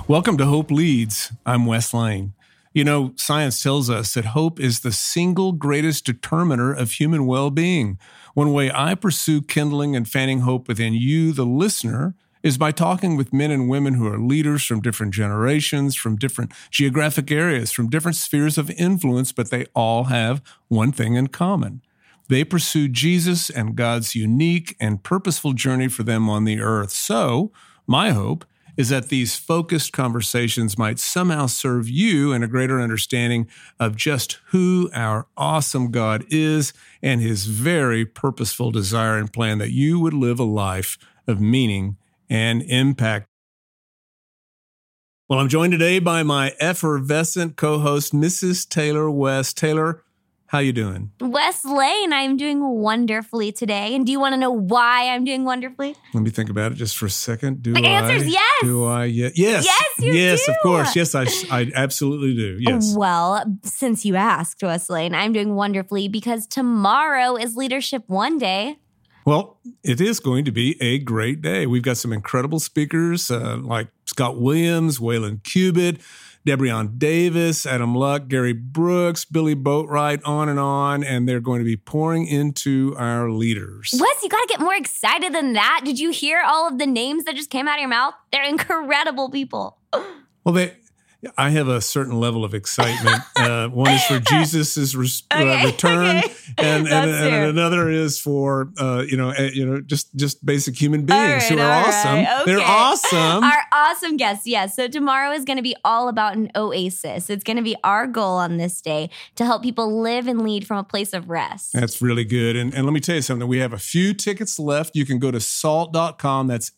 Welcome to Hope Leads. I'm Wes Lane. You know, science tells us that hope is the single greatest determiner of human well-being. One way I pursue kindling and fanning hope within you, the listener, is by talking with men and women who are leaders from different generations, from different geographic areas, from different spheres of influence, but they all have one thing in common. They pursue Jesus and God's unique and purposeful journey for them on the earth. So, my hope is that these focused conversations might somehow serve you in a greater understanding of just who our awesome God is and his very purposeful desire and plan that you would live a life of meaning and impact. Well, I'm joined today by my effervescent co-host, Mrs. Taylor West. Taylor, how you doing? Wes Lane, I'm doing wonderfully today. And do you want to know why I'm doing wonderfully? Let me think about it just for a second. The answer is yes. Do I? Yes. Yes, you do. Yes, of course. Yes, I absolutely do. Yes. Well, since you asked, Wes Lane, I'm doing wonderfully because tomorrow is Leadership One Day. Well, it is going to be a great day. We've got some incredible speakers like Scott Williams, Waylon Cubitt, Debrion Davis, Adam Luck, Gary Brooks, Billy Boatwright, on, and they're going to be pouring into our leaders. Wes, you got to get more excited than that. Did you hear all of the names that just came out of your mouth? They're incredible people. Well, I have a certain level of excitement. One is for Jesus' return, and another is for just basic human beings who are awesome. Okay. They're awesome. Our awesome guests, yes. So tomorrow is going to be all about an oasis. It's going to be our goal on this day to help people live and lead from a place of rest. That's really good. And let me tell you something. We have a few tickets left. You can go to salt.com. That's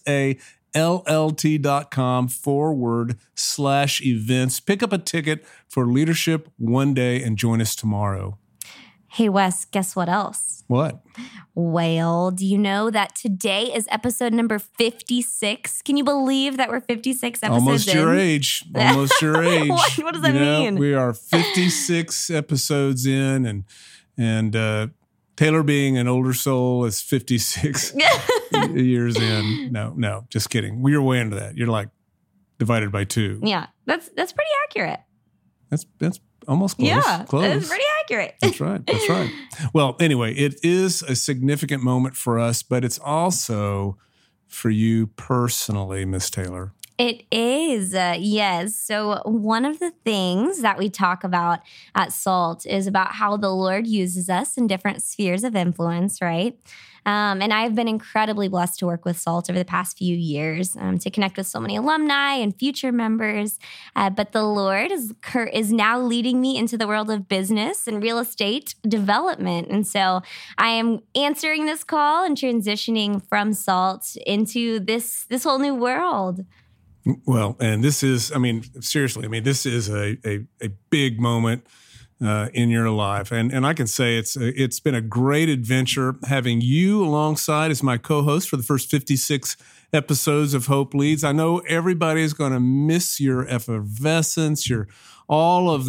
SALLT.com/events. Pick up a ticket for Leadership One Day and join us tomorrow. Hey, Wes, guess what else? What? Well, do you know that today is episode number 56? Can you believe that we're 56 episodes Almost in? your age. Almost your age. What does that mean? We are 56 episodes in, and Taylor being an older soul is 56 years in. No, just kidding. We are way into that. You're like divided by 2. Yeah, that's pretty accurate. That's almost close. Yeah, close. That's pretty accurate. That's right. Well, anyway, it is a significant moment for us, but it's also for you personally, Miss Taylor. It is, yes. So one of the things that we talk about at SALT is about how the Lord uses us in different spheres of influence, right? And I've been incredibly blessed to work with SALT over the past few years, to connect with so many alumni and future members. But the Lord is now leading me into the world of business and real estate development. And so I am answering this call and transitioning from SALT into this whole new world. Well, and this is, seriously, this is a big moment in your life. And I can say it's been a great adventure having you alongside as my co-host for the first 56 episodes of Hope Leads. I know everybody's going to miss your effervescence, all of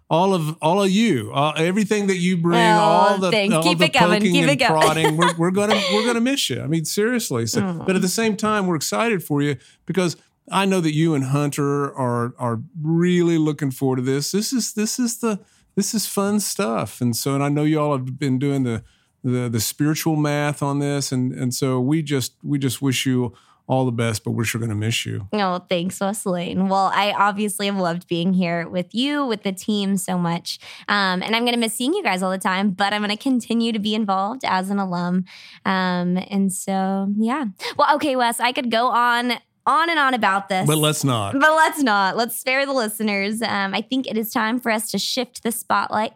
you, everything that you bring, all the poking and prodding. We're gonna miss you. Seriously. So, but at the same time, we're excited for you because I know that you and Hunter are really looking forward to this. This is fun stuff, and I know you all have been doing the spiritual math on this, and so we just wish you all the best, but we're sure going to miss you. Oh, thanks, Wes Lane. Well, I obviously have loved being here with you, with the team so much, and I'm going to miss seeing you guys all the time. But I'm going to continue to be involved as an alum, and so yeah. Well, okay, Wes, I could go on and on about this. But let's not. Let's spare the listeners. I think it is time for us to shift the spotlight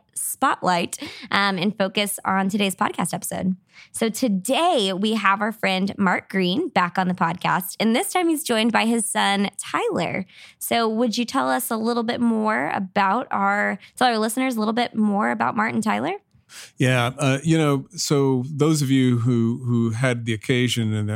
and focus on today's podcast episode. So today we have our friend Mark Green back on the podcast, and this time he's joined by his son Tyler. So would you tell us a little bit more about tell our listeners a little bit more about Mark and Tyler? Yeah, so those of you who had the occasion and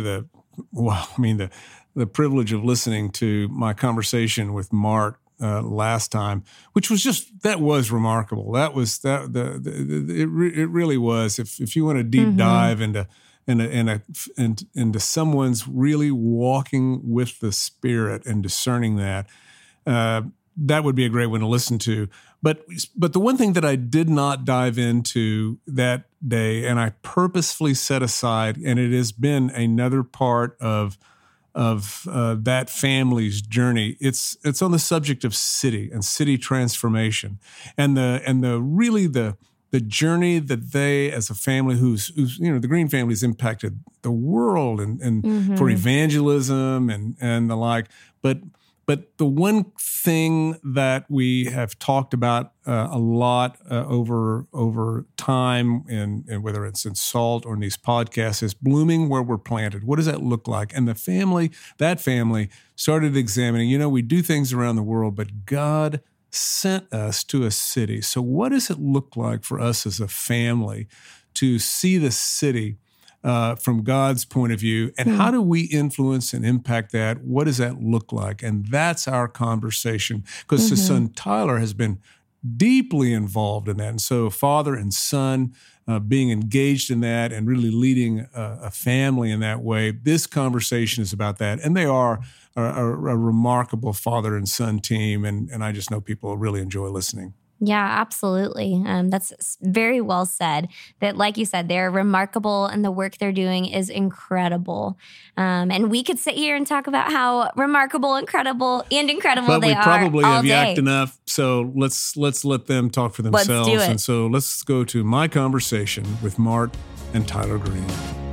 the privilege of listening to my conversation with Mark last time, which was that was remarkable. It really was. If you want a deep dive into into someone's really walking with the Spirit and discerning that, that would be a great one to listen to. But the one thing that I did not dive into that day, and I purposefully set aside, and it has been another part of that family's journey. It's on the subject of city and city transformation, and the journey that they, as a family, who's the Green family, has impacted the world and for evangelism and the like. But the one thing that we have talked about a lot over time, and whether it's in SALT or in these podcasts, is blooming where we're planted. What does that look like? And that family started examining, we do things around the world, but God sent us to a city. So what does it look like for us as a family to see the city from God's point of view, and how do we influence and impact that? What does that look like? And that's our conversation, because his son Tyler has been deeply involved in that. And so father and son being engaged in that and really leading a family in that way, this conversation is about that. And they are a remarkable father and son team, and I just know people will really enjoy listening. Yeah, absolutely. That's very well said. That, like you said, they're remarkable and the work they're doing is incredible. And we could sit here and talk about how remarkable, incredible they are. But we probably have yacked enough, so let's let them talk for themselves. Let's do it. And so let's go to my conversation with Mart and Tyler Green.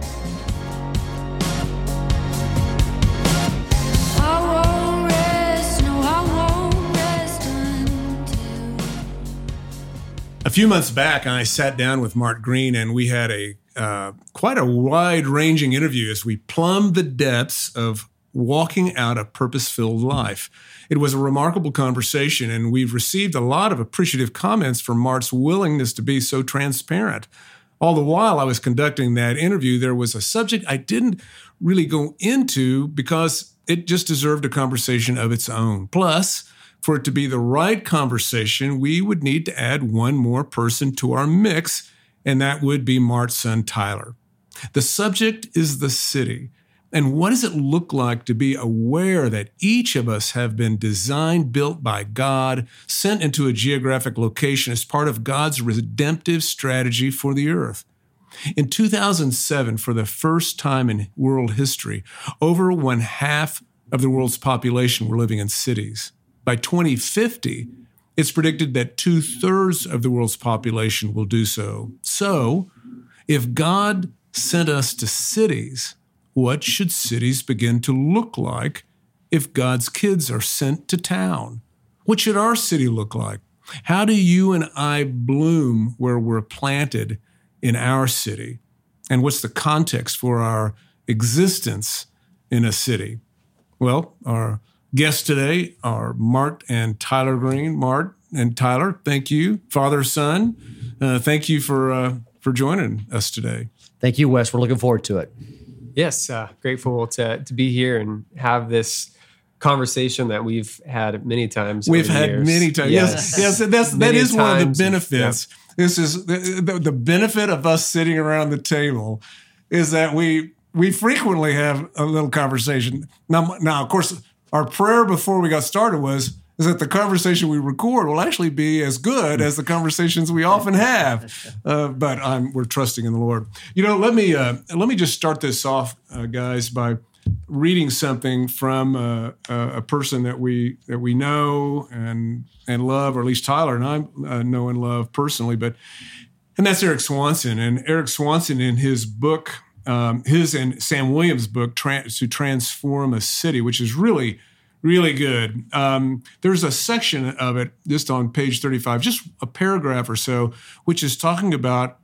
A few months back, I sat down with Mart Green, and we had quite a wide-ranging interview as we plumbed the depths of walking out a purpose-filled life. It was a remarkable conversation, and we've received a lot of appreciative comments for Mart's willingness to be so transparent. All the while I was conducting that interview, there was a subject I didn't really go into because it just deserved a conversation of its own. Plus, for it to be the right conversation, we would need to add one more person to our mix, and that would be Mart's son, Tyler. The subject is the city. And what does it look like to be aware that each of us have been designed, built by God, sent into a geographic location as part of God's redemptive strategy for the earth? In 2007, for the first time in world history, over 1/2 of the world's population were living in cities. By 2050, it's predicted that 2/3 of the world's population will do so. So, if God sent us to cities, what should cities begin to look like if God's kids are sent to town? What should our city look like? How do you and I bloom where we're planted in our city? And what's the context for our existence in a city? Well, our guests today are Mart and Tyler Green. Mart and Tyler, thank you. Father, son, thank you for joining us today. Thank you, Wes. We're looking forward to it. Yes, grateful to be here and have this conversation that we've had many times. We've had many times. Yes. That is one of the benefits. Yeah. This is the benefit of us sitting around the table is that we frequently have a little conversation. Now, of course, our prayer before we got started is that the conversation we record will actually be as good as the conversations we often have. But we're trusting in the Lord. Let me just start this off, guys, by reading something from a person that we know and love, or at least Tyler and I know and love personally. And that's Eric Swanson. And Eric Swanson, in his book, his and Sam Williams' book, To Transform a City, which is really, really good. There's a section of it just on page 35, just a paragraph or so, which is talking about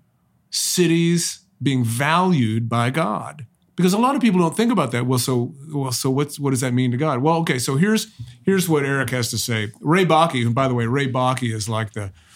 cities being valued by God. Because a lot of people don't think about that. So what does that mean to God? Well, okay, so here's what Eric has to say. Ray Bakke, and by the way, Ray Bakke is like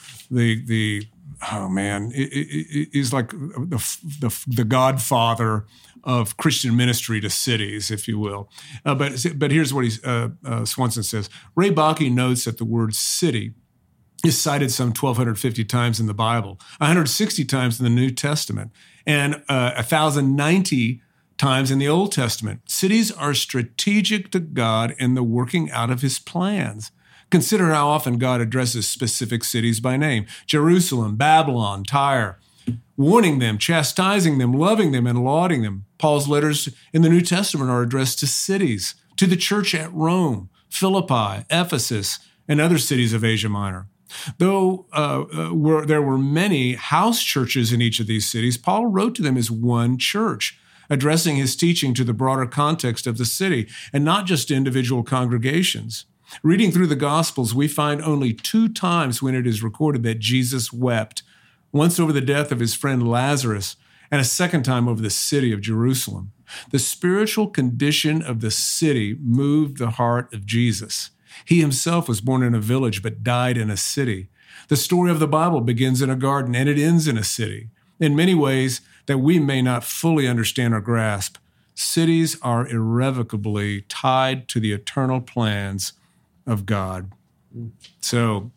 he's like the godfather of Christian ministry to cities, if you will. But here's what Swanson says. Ray Bakke notes that the word city is cited some 1,250 times in the Bible, 160 times in the New Testament, and 1,090 times in the Old Testament. Cities are strategic to God in the working out of his plans. Consider how often God addresses specific cities by name: Jerusalem, Babylon, Tyre, warning them, chastising them, loving them, and lauding them. Paul's letters in the New Testament are addressed to cities, to the church at Rome, Philippi, Ephesus, and other cities of Asia Minor. Though there were many house churches in each of these cities, Paul wrote to them as one church, addressing his teaching to the broader context of the city and not just individual congregations. Reading through the Gospels, we find only 2 times when it is recorded that Jesus wept, once over the death of his friend Lazarus, and a second time over the city of Jerusalem. The spiritual condition of the city moved the heart of Jesus. He himself was born in a village but died in a city. The story of the Bible begins in a garden and it ends in a city. In many ways that we may not fully understand or grasp, cities are irrevocably tied to the eternal plans of God. So,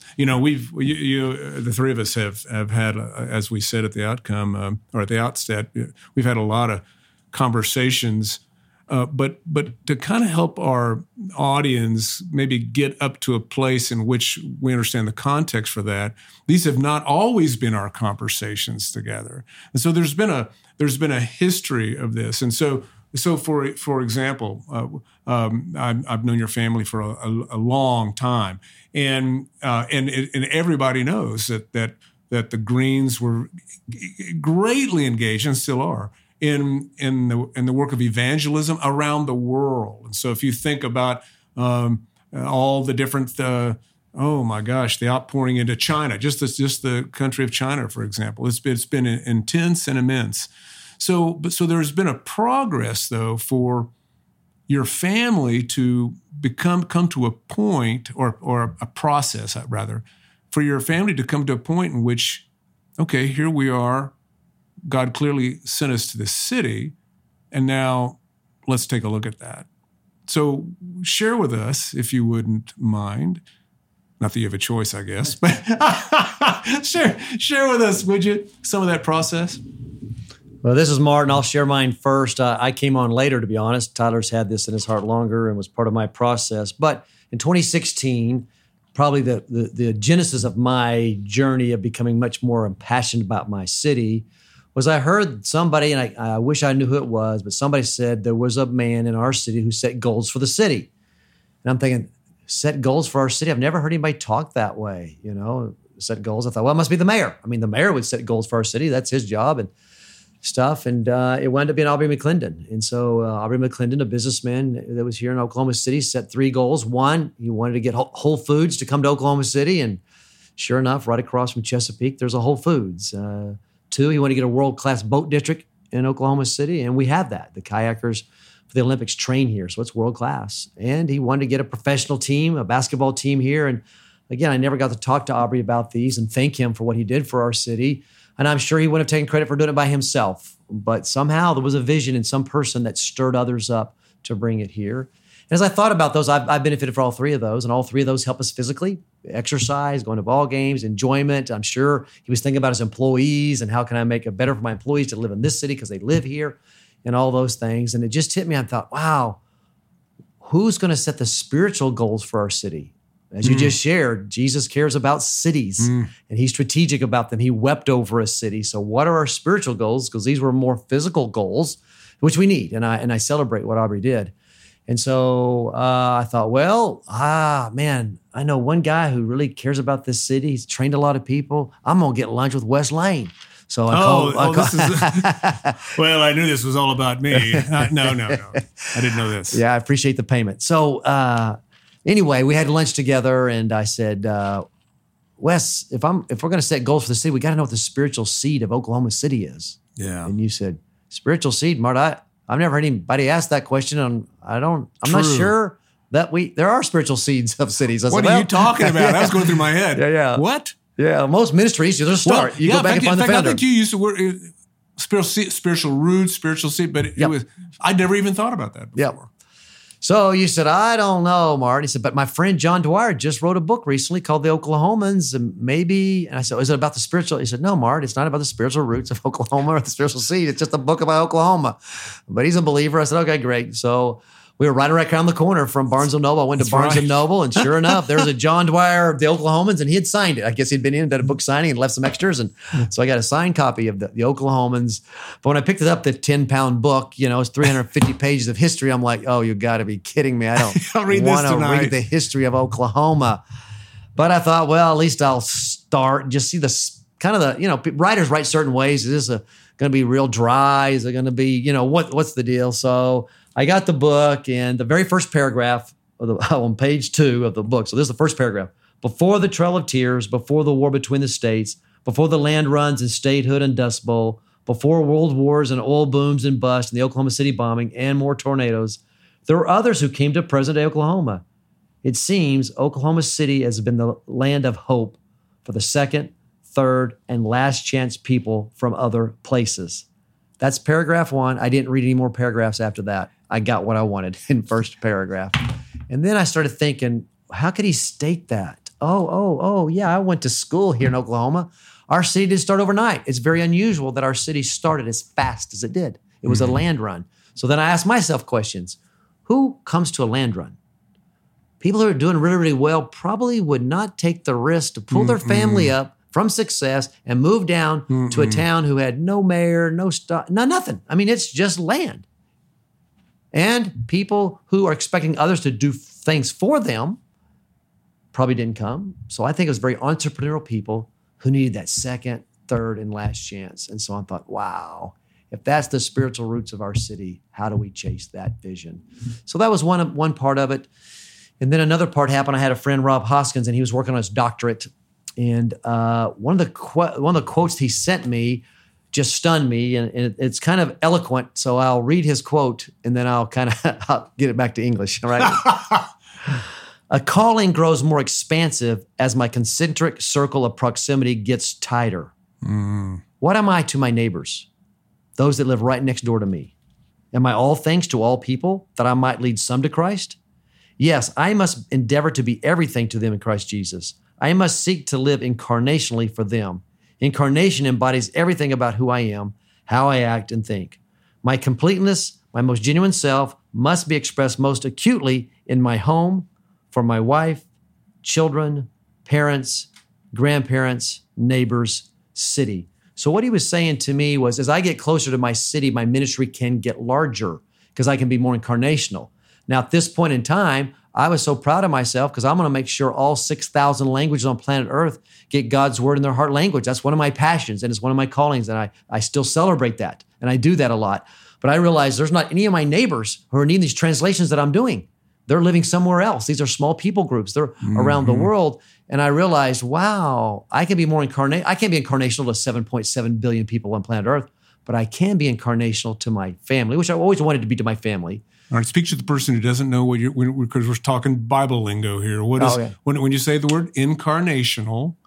the three of us have had, as we said at the outcome, or at the outset, we've had a lot of conversations, but to kind of help our audience maybe get up to a place in which we understand the context for that, these have not always been our conversations together. And so there's been a history of this. And so for example, I've known your family for a long time, and everybody knows that the Greens were greatly engaged and still are in the work of evangelism around the world. And so if you think about all the different the outpouring into China, just the country of China, for example, it's been intense and immense. So there's been a progress, though, for your family to come to a point, or a process, rather, for your family to come to a point in which, okay, here we are. God clearly sent us to this city, and now let's take a look at that. So share with us, if you wouldn't mind. Not that you have a choice, I guess, but share with us, would you, some of that process? Well, this is Martin. I'll share mine first. I came on later, to be honest. Tyler's had this in his heart longer and was part of my process. But in 2016, probably the genesis of my journey of becoming much more impassioned about my city was I heard somebody, and I wish I knew who it was, but somebody said there was a man in our city who set goals for the city. And I'm thinking, set goals for our city? I've never heard anybody talk that way, set goals. I thought, well, it must be the mayor. I mean, the mayor would set goals for our city. That's his job and stuff. And it wound up being Aubrey McClendon. And so Aubrey McClendon, a businessman that was here in Oklahoma City, set 3 goals. 1, he wanted to get Whole Foods to come to Oklahoma City. And sure enough, right across from Chesapeake, there's a Whole Foods. 2, he wanted to get a world-class boat district in Oklahoma City. And we have that. The kayakers for the Olympics train here. So it's world-class. And he wanted to get a professional team, a basketball team here. And again, I never got to talk to Aubrey about these and thank him for what he did for our city. And I'm sure he wouldn't have taken credit for doing it by himself. But somehow there was a vision in some person that stirred others up to bring it here. And as I thought about those, I've benefited from all 3 of those. And all 3 of those help us physically, exercise, going to ball games, enjoyment. I'm sure he was thinking about his employees and how can I make it better for my employees to live in this city because they live here and all those things. And it just hit me. I thought, wow, who's going to set the spiritual goals for our city? As you just shared, Jesus cares about cities and he's strategic about them. He wept over a city. So what are our spiritual goals? Because these were more physical goals, which we need. And I celebrate what Aubrey did. And so I thought, well, man, I know one guy who really cares about this city. He's trained a lot of people. I'm going to get lunch with Wes Lane. So I called. Well, I knew this was all about me. No. I didn't know this. Yeah, I appreciate the payment. So anyway, we had lunch together, and I said, Wes, if we're going to set goals for the city, we got to know what the spiritual seed of Oklahoma City is. Yeah. And you said, spiritual seed, Mart. I've never heard anybody ask that question, and I'm not sure that there are spiritual seeds of cities. What are you talking about? That was going through my head. Yeah. What? Yeah, most ministries, you just start. Well, you go back and find the founder. I think you used the word spiritual roots, spiritual seed, but I'd never even thought about that before. Yep. So you said, I don't know, Martin. He said, but my friend John Dwyer just wrote a book recently called The Oklahomans. And maybe, and I said, is it about the spiritual? He said, no, Mart, it's not about the spiritual roots of Oklahoma or the spiritual seed. It's just a book about Oklahoma. But he's a believer. I said, okay, great. So we were right around the corner from Barnes & Noble. I went to Barnes & Noble, and sure enough, there was a John Dwyer of The Oklahomans, and he had signed it. I guess he'd been in, did a book signing, and left some extras. And so I got a signed copy of the Oklahomans. But when I picked it up, the 10-pound book, it's 350 pages of history. I'm like, oh, you got to be kidding me. I don't want to read the history of Oklahoma. But I thought, well, at least I'll start and just see writers write certain ways. Is this going to be real dry? Is it going to be, what's the deal? So I got the book, and the very first paragraph on page 2 of the book. So this is the first paragraph. Before the Trail of Tears, before the war between the states, before the land runs and statehood and Dust Bowl, before world wars and oil booms and bust and the Oklahoma City bombing and more tornadoes, there were others who came to present-day Oklahoma. It seems Oklahoma City has been the land of hope for the second, third, and last chance people from other places. That's paragraph 1. I didn't read any more paragraphs after that. I got what I wanted in first paragraph. And then I started thinking, how could he state that? Oh, yeah, I went to school here in Oklahoma. Our city didn't start overnight. It's very unusual that our city started as fast as it did. It was a land run. So then I asked myself questions. Who comes to a land run? People who are doing really, really well probably would not take the risk to pull their family up from success and move down to a town who had no mayor, nothing. I mean, it's just land. And people who are expecting others to do things for them probably didn't come. So I think it was very entrepreneurial people who needed that second, third, and last chance. And so I thought, wow, if that's the spiritual roots of our city, how do we chase that vision? So that was one part of it. And then another part happened. I had a friend, Rob Hoskins, and he was working on his doctorate. And one of the quotes he sent me just stunned me, and it's kind of eloquent. So I'll read his quote, and then I'll I'll get it back to English. All right. A calling grows more expansive as my concentric circle of proximity gets tighter. What am I to my neighbors, those that live right next door to me? Am I all things to all people, that I might lead some to Christ? Yes, I must endeavor to be everything to them in Christ Jesus. I must seek to live incarnationally for them. Incarnation embodies everything about who I am, how I act and think. My completeness, my most genuine self, must be expressed most acutely in my home, for my wife, children, parents, grandparents, neighbors, city. So what he was saying to me was, as I get closer to my city, my ministry can get larger because I can be more incarnational. Now, at this point in time, I was so proud of myself because I'm going to make sure all 6,000 languages on planet Earth get God's word in their heart language. That's one of my passions, and it's one of my callings, and I still celebrate that, and I do that a lot. But I realize there's not any of my neighbors who are needing these translations that I'm doing. They're living somewhere else. These are small people groups. They're around the world. And I realized, wow, I can be more incarnate. I can't be incarnational to 7.7 billion people on planet Earth, but I can be incarnational to my family, which I always wanted to be to my family. All right, speak to the person who doesn't know what because we're talking Bible lingo here. What is when you say the word incarnational?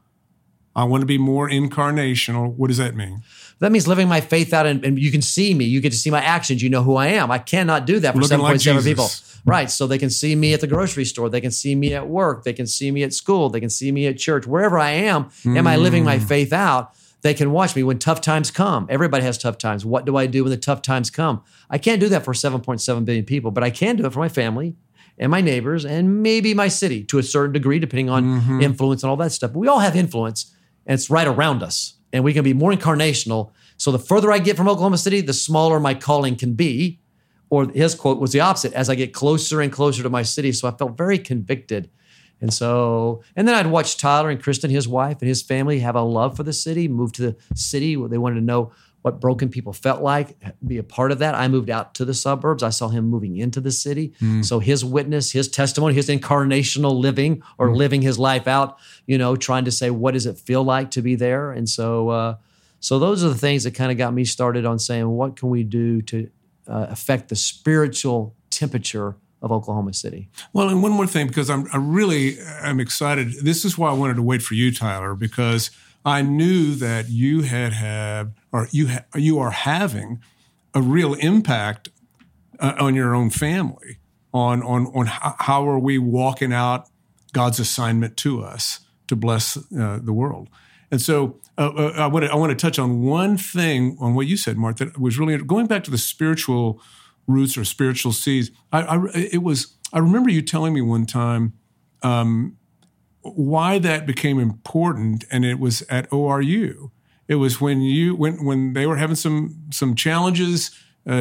I want to be more incarnational. What does that mean? That means living my faith out, and you can see me. You get to see my actions. You know who I am. I cannot do that for 7.7 people. Right, so they can see me at the grocery store. They can see me at work. They can see me at school. They can see me at church. Wherever I am I living my faith out? They can watch me when tough times come. Everybody has tough times. What do I do when the tough times come? I can't do that for 7.7 billion people, but I can do it for my family and my neighbors and maybe my city to a certain degree, depending on influence and all that stuff. But we all have influence, and it's right around us, and we can be more incarnational. So the further I get from Oklahoma City, the smaller my calling can be. Or his quote was the opposite, as I get closer and closer to my city. So I felt very convicted. And then I'd watch Tyler and Kristen, his wife, and his family have a love for the city, move to the city where they wanted to know what broken people felt like, be a part of that. I moved out to the suburbs. I saw him moving into the city. So his witness, his testimony, his incarnational living or living his life out, trying to say, what does it feel like to be there? And so those are the things that kind of got me started on saying, what can we do to affect the spiritual temperature of Oklahoma City? Well, and one more thing, because I'm excited. This is why I wanted to wait for you, Tyler, because I knew that you you are having a real impact on your own family. on how are we walking out God's assignment to us to bless the world. And so I want to touch on one thing on what you said, Mark, that was really going back to the spiritual roots or spiritual seeds. I remember you telling me one time why that became important, and it was at ORU. It was when they were having some challenges.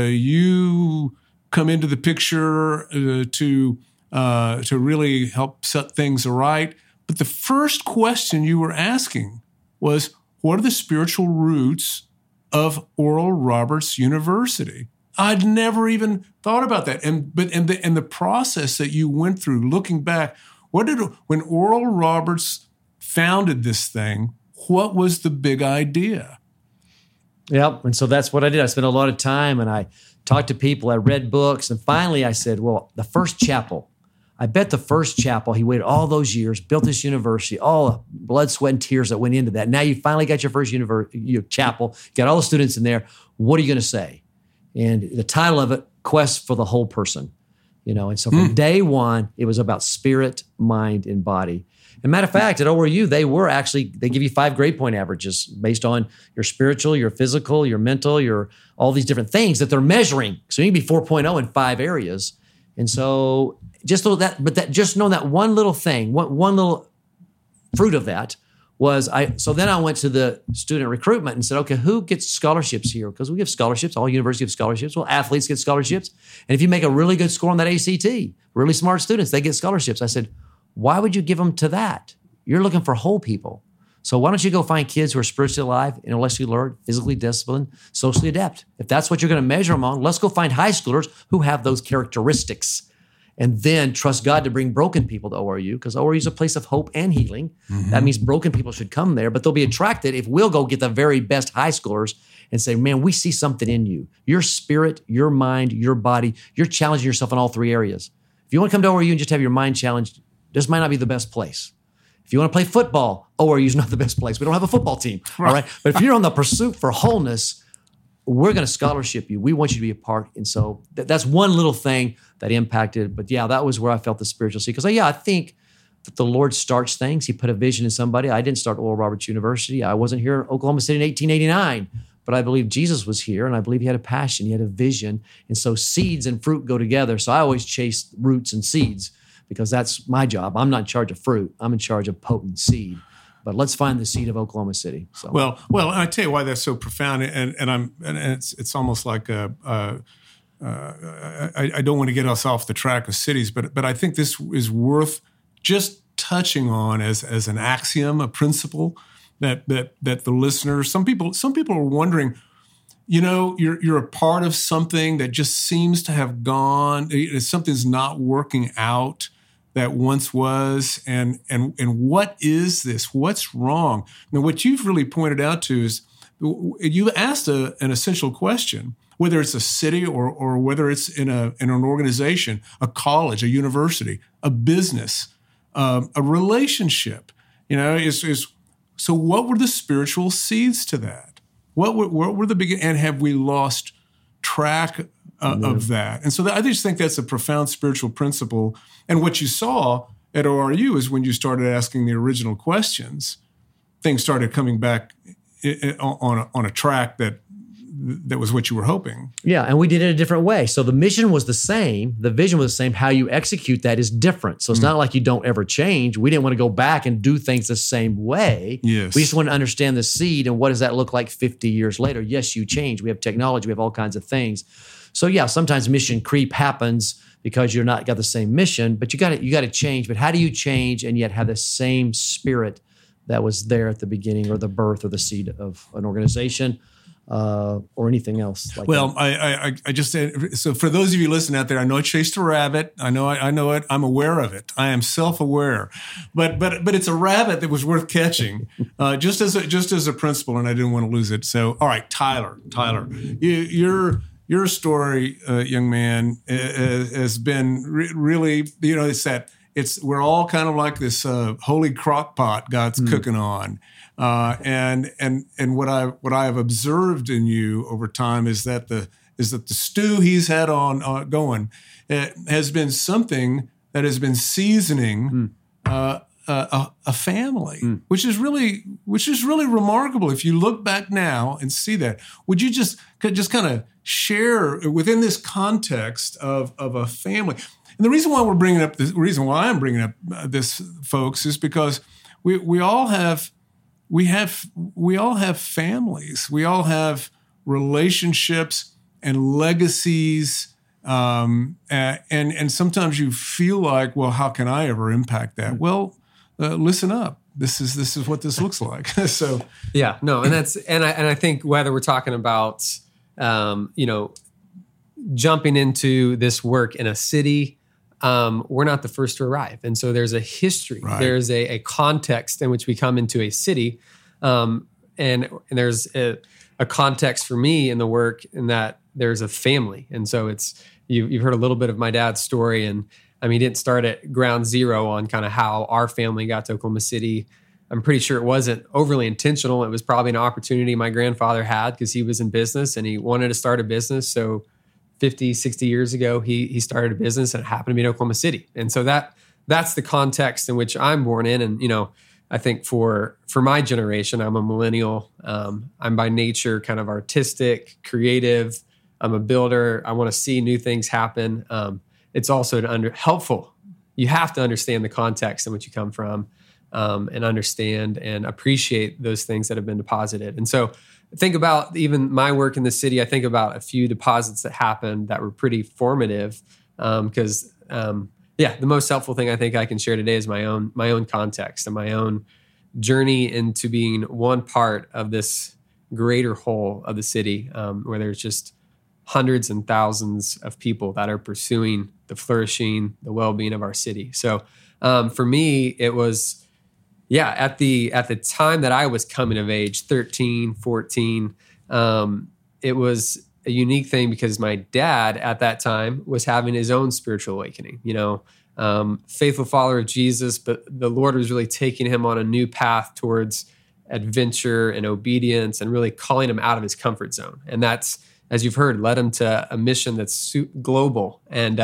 You come into the picture to really help set things right. But the first question you were asking was, what are the spiritual roots of Oral Roberts University? I'd never even thought about that. And the process that you went through, looking back, when Oral Roberts founded this thing, what was the big idea? Yep. And so that's what I did. I spent a lot of time and I talked to people. I read books. And finally I said, well, the first chapel, I bet the first chapel, he waited all those years, built this university, all the blood, sweat, and tears that went into that. Now you finally got your first chapel, got all the students in there. What are you going to say? And the title of it, Quest for the Whole Person. And so from day one, it was about spirit, mind, and body. And matter of fact, at ORU, they give you 5 grade point averages based on your spiritual, your physical, your mental, your all these different things that they're measuring. So you can be 4.0 in 5 areas. And so just know that one little thing, one little fruit of that was so then I went to the student recruitment and said, okay, who gets scholarships here? Because we give scholarships, all universities give scholarships. Well, athletes get scholarships. And if you make a really good score on that ACT, really smart students, they get scholarships. I said, why would you give them to that? You're looking for whole people. So why don't you go find kids who are spiritually alive, intellectually alert, physically disciplined, socially adept? If that's what you're going to measure them on, let's go find high schoolers who have those characteristics. And then trust God to bring broken people to ORU, because ORU is a place of hope and healing. Mm-hmm. That means broken people should come there, but they'll be attracted if we'll go get the very best high schoolers and say, man, we see something in you. Your spirit, your mind, your body, you're challenging yourself in all 3 areas. If you want to come to ORU and just have your mind challenged, this might not be the best place. If you want to play football, ORU is not the best place. We don't have a football team, all right? But if you're on the pursuit for wholeness, we're going to scholarship you. We want you to be a part. And so that's one little thing that impacted. But yeah, that was where I felt the spiritual seed. Because I think that the Lord starts things. He put a vision in somebody. I didn't start Oral Roberts University. I wasn't here in Oklahoma City in 1889. But I believe Jesus was here, and I believe he had a passion. He had a vision. And so seeds and fruit go together. So I always chase roots and seeds because that's my job. I'm not in charge of fruit. I'm in charge of potent seed. But let's find the seed of Oklahoma City. So. Well, I tell you why that's so profound, and it's almost like I don't want to get us off the track of cities, but I think this is worth just touching on as an axiom, a principle that the listeners, some people are wondering, you're a part of something that just seems to have gone, something's not working out that once was, and what is this? What's wrong? Now, what you've really pointed out to is you asked an essential question, whether it's a city or whether it's in an organization, a college, a university, a business, a relationship. So what were the spiritual seeds to that? What were the beginning? And have we lost track of that? And so I just think that's a profound spiritual principle. And what you saw at ORU is when you started asking the original questions, things started coming back on a track that was what you were hoping. Yeah, and we did it a different way. So the mission was the same. The vision was the same. How you execute that is different. So it's not like you don't ever change. We didn't want to go back and do things the same way. Yes. We just want to understand the seed and what does that look like 50 years later. Yes, you change. We have technology. We have all kinds of things. So yeah, sometimes mission creep happens because you're not got the same mission, but you got to change. But how do you change and yet have the same spirit that was there at the beginning or the birth or the seed of an organization? Or anything else like that. I just said, so for those of you listening out there, I know I chased a rabbit. I know it. I'm aware of it. I am self-aware, but it's a rabbit that was worth catching, just as a principle, and I didn't want to lose it. So, all right, Tyler, your story, young man, has been really, we're all kind of like this holy crock pot God's cooking on. And what I have observed in you over time is that is that the stew he's had on going has been something that has been seasoning a family, which is really remarkable. If you look back now and see that, would you just kind of share within this context of a family? And the reason why I'm bringing up this, folks, is because we all have families, we all have relationships and legacies. And sometimes you feel like, well, how can I ever impact that? Well, listen up. This is what this looks like. So yeah, no, and I think whether we're talking about jumping into this work in a city, we're not the first to arrive, and so there's a history. Right. There's a context in which we come into a city, and there's a context for me in the work in that there's a family, and so it's. You've heard a little bit of my dad's story, and I mean, he didn't start at ground zero on kind of how our family got to Oklahoma City. I'm pretty sure it wasn't overly intentional. It was probably an opportunity my grandfather had because he was in business and he wanted to start a business. So 50, 60 years ago, he started a business and it happened to be in Oklahoma City. And so that's the context in which I'm born in. And, I think for my generation, I'm a millennial. I'm by nature kind of artistic, creative. I'm a builder. I want to see new things happen. It's also helpful. You have to understand the context in which you come from and understand and appreciate those things that have been deposited. And so think about even my work in the city. I think about a few deposits that happened that were pretty formative because, the most helpful thing I think I can share today is my own context and my own journey into being one part of this greater whole of the city where there's just hundreds and thousands of people that are pursuing the flourishing, the well-being of our city. So for me, it was, at the time that I was coming of age, 13, 14, it was a unique thing because my dad at that time was having his own spiritual awakening, faithful follower of Jesus, but the Lord was really taking him on a new path towards adventure and obedience and really calling him out of his comfort zone. And that's, as you've heard, led him to a mission that's global.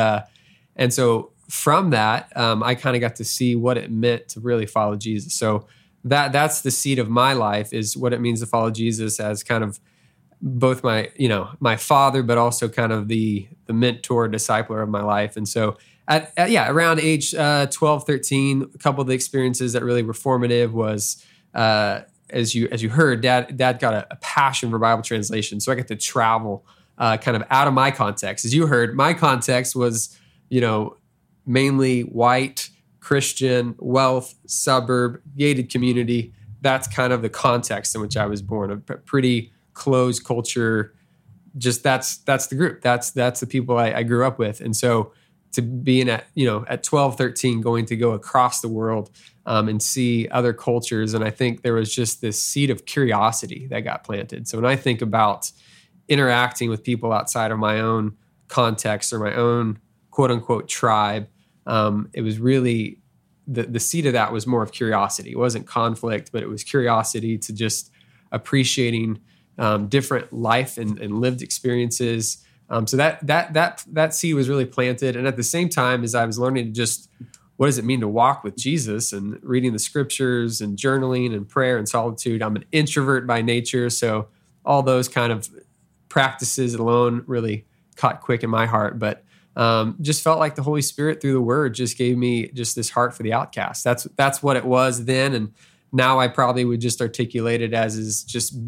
And so from that, I kind of got to see what it meant to really follow Jesus. So that's the seed of my life, is what it means to follow Jesus as kind of both my father, but also kind of the mentor, discipler of my life. And so around age 12, 13, a couple of the experiences that really were formative was, as you heard, dad got a passion for Bible translation. So I got to travel kind of out of my context. As you heard, my context was, mainly white, Christian, wealth, suburb, gated community. That's kind of the context in which I was born, a pretty closed culture. Just that's the group. That's the people I grew up with. And so to being at 12, 13, going to go across the world and see other cultures. And I think there was just this seed of curiosity that got planted. So when I think about interacting with people outside of my own context or my own quote unquote tribe, it was really the seed of that was more of curiosity. It wasn't conflict, but it was curiosity to just appreciating different life and lived experiences. So that seed was really planted. And at the same time, as I was learning just what does it mean to walk with Jesus and reading the scriptures and journaling and prayer and solitude, I'm an introvert by nature. So all those kind of practices alone really caught quick in my heart. But just felt like the Holy Spirit through the Word just gave me just this heart for the outcast. That's what it was then, and now I probably would just articulate it as is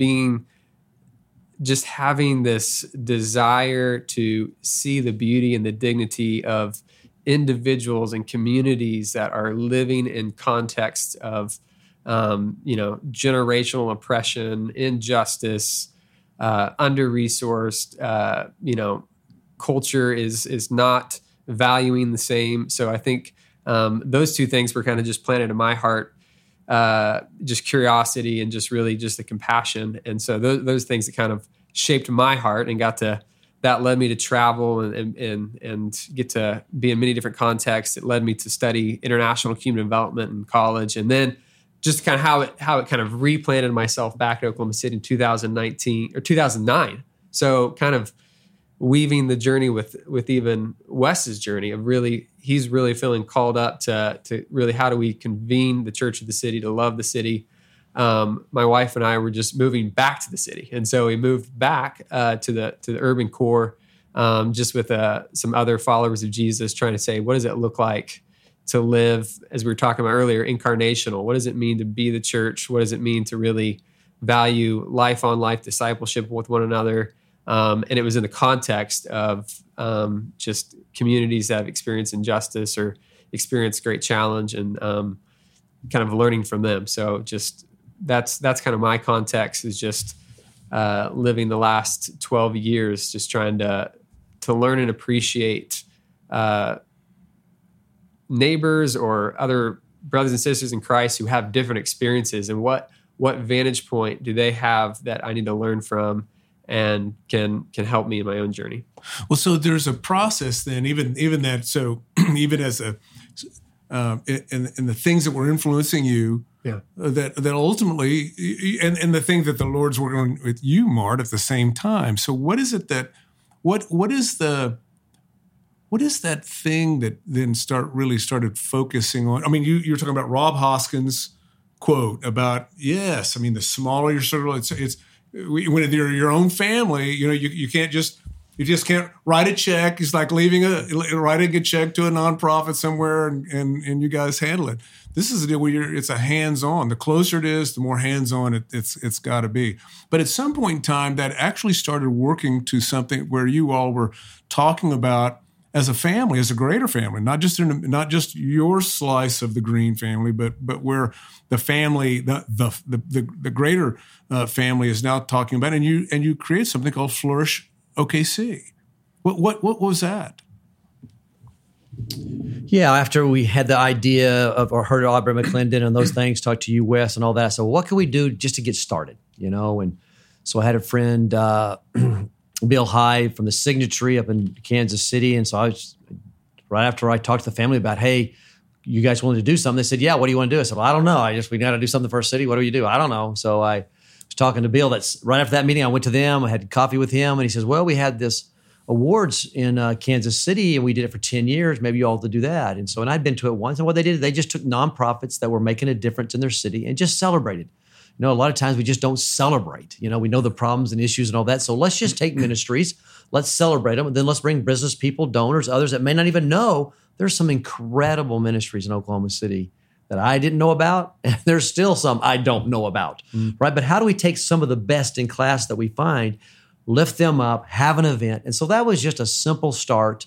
just having this desire to see the beauty and the dignity of individuals and communities that are living in context of generational oppression, injustice, under-resourced, culture is not valuing the same. So I think those two things were kind of just planted in my heart, just curiosity and just really just the compassion. And so those things that kind of shaped my heart and that led me to travel and get to be in many different contexts. It led me to study international human development in college. And then just kind of how it kind of replanted myself back to Oklahoma City in 2009. So kind of weaving the journey with even Wes's journey of he's really feeling called up to really, how do we convene the church of the city, to love the city. My wife and I were just moving back to the city. And so we moved back to the urban core, just with some other followers of Jesus, trying to say, what does it look like to live, as we were talking about earlier, incarnational? What does it mean to be the church? What does it mean to really value life on life discipleship with one another? And it was in the context of just communities that have experienced injustice or experienced great challenge, and kind of learning from them. So just that's kind of my context, is just living the last 12 years, just trying to learn and appreciate neighbors or other brothers and sisters in Christ who have different experiences, and what vantage point do they have that I need to learn from and can help me in my own journey. Well, so there's a process then, even that. So even as in the things that were influencing you, that ultimately, and the thing that the Lord's working on with you, Mart, at the same time. So what is it that what is that thing that then started focusing on? I mean, you're talking about Rob Hoskins' quote about, yes, I mean, the smaller your circle, it's when you're your own family, you just can't write a check. It's like writing a check to a nonprofit somewhere and you guys handle it. This is a deal where it's a hands-on. The closer it is, the more hands-on it's got to be. But at some point in time, that actually started working to something where you all were talking about, as a family, as a greater family, not just your slice of the Green family, but where the family, the greater family is now talking about, and you create something called Flourish OKC. What was that? Yeah, after we had the idea of, or heard Aubrey McClendon and those things, talked to you, Wes, and all that. So what can we do just to get started? And so I had a friend, Bill Hyde from the Signatory up in Kansas City. And so I was, right after I talked to the family about, hey, you guys willing to do something? They said, yeah, what do you want to do? I said, well, I don't know. We got to do something for our city. What do you do? I don't know. So I was talking to Bill. That's right after that meeting. I went to them. I had coffee with him. And he says, well, we had this awards in Kansas City and we did it for 10 years. Maybe you all to do that. And I'd been to it once. And what they did, they just took nonprofits that were making a difference in their city and just celebrated. A lot of times we just don't celebrate. We know the problems and issues and all that. So let's just take ministries, let's celebrate them, and then let's bring business people, donors, others that may not even know. There's some incredible ministries in Oklahoma City that I didn't know about, and there's still some I don't know about, right? But how do we take some of the best in class that we find, lift them up, have an event? And so that was just a simple start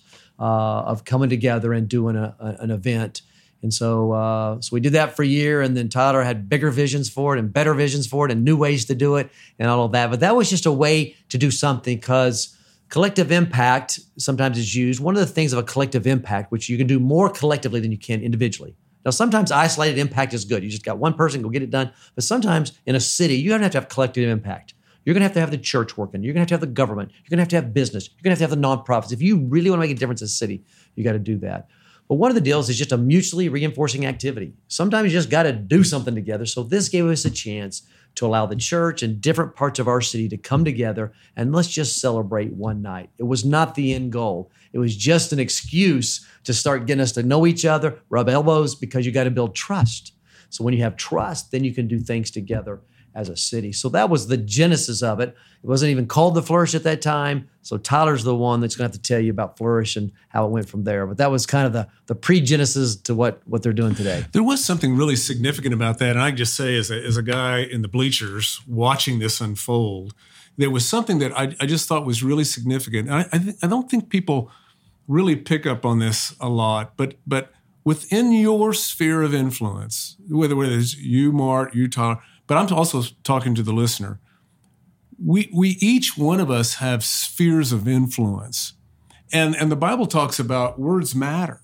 of coming together and doing an event. And so we did that for a year, and then Tyler had bigger visions for it and better visions for it and new ways to do it and all of that. But that was just a way to do something, because collective impact sometimes is used. One of the things of a collective impact, which you can do more collectively than you can individually. Now, sometimes isolated impact is good. You just got one person, go get it done. But sometimes in a city, you don't have to have collective impact. You're going to have the church working. You're going to have the government. You're going to have business. You're going to have the nonprofits. If you really want to make a difference in a city, you got to do that. But one of the deals is just a mutually reinforcing activity. Sometimes you just got to do something together. So this gave us a chance to allow the church and different parts of our city to come together and let's just celebrate one night. It was not the end goal. It was just an excuse to start getting us to know each other, rub elbows, because you got to build trust. So when you have trust, then you can do things together as a city. So that was the genesis of it. It wasn't even called the Flourish at that time. So Tyler's the one that's going to have to tell you about Flourish and how it went from there. But that was kind of the pre-genesis to what they're doing today. There was something really significant about that. And I can just say, as a guy in the bleachers watching this unfold, there was something that I just thought was really significant. And I don't think people really pick up on this a lot, but within your sphere of influence, whether it's you, Mart, you, Tyler, but I'm also talking to the listener. We each one of us have spheres of influence, and the Bible talks about words matter,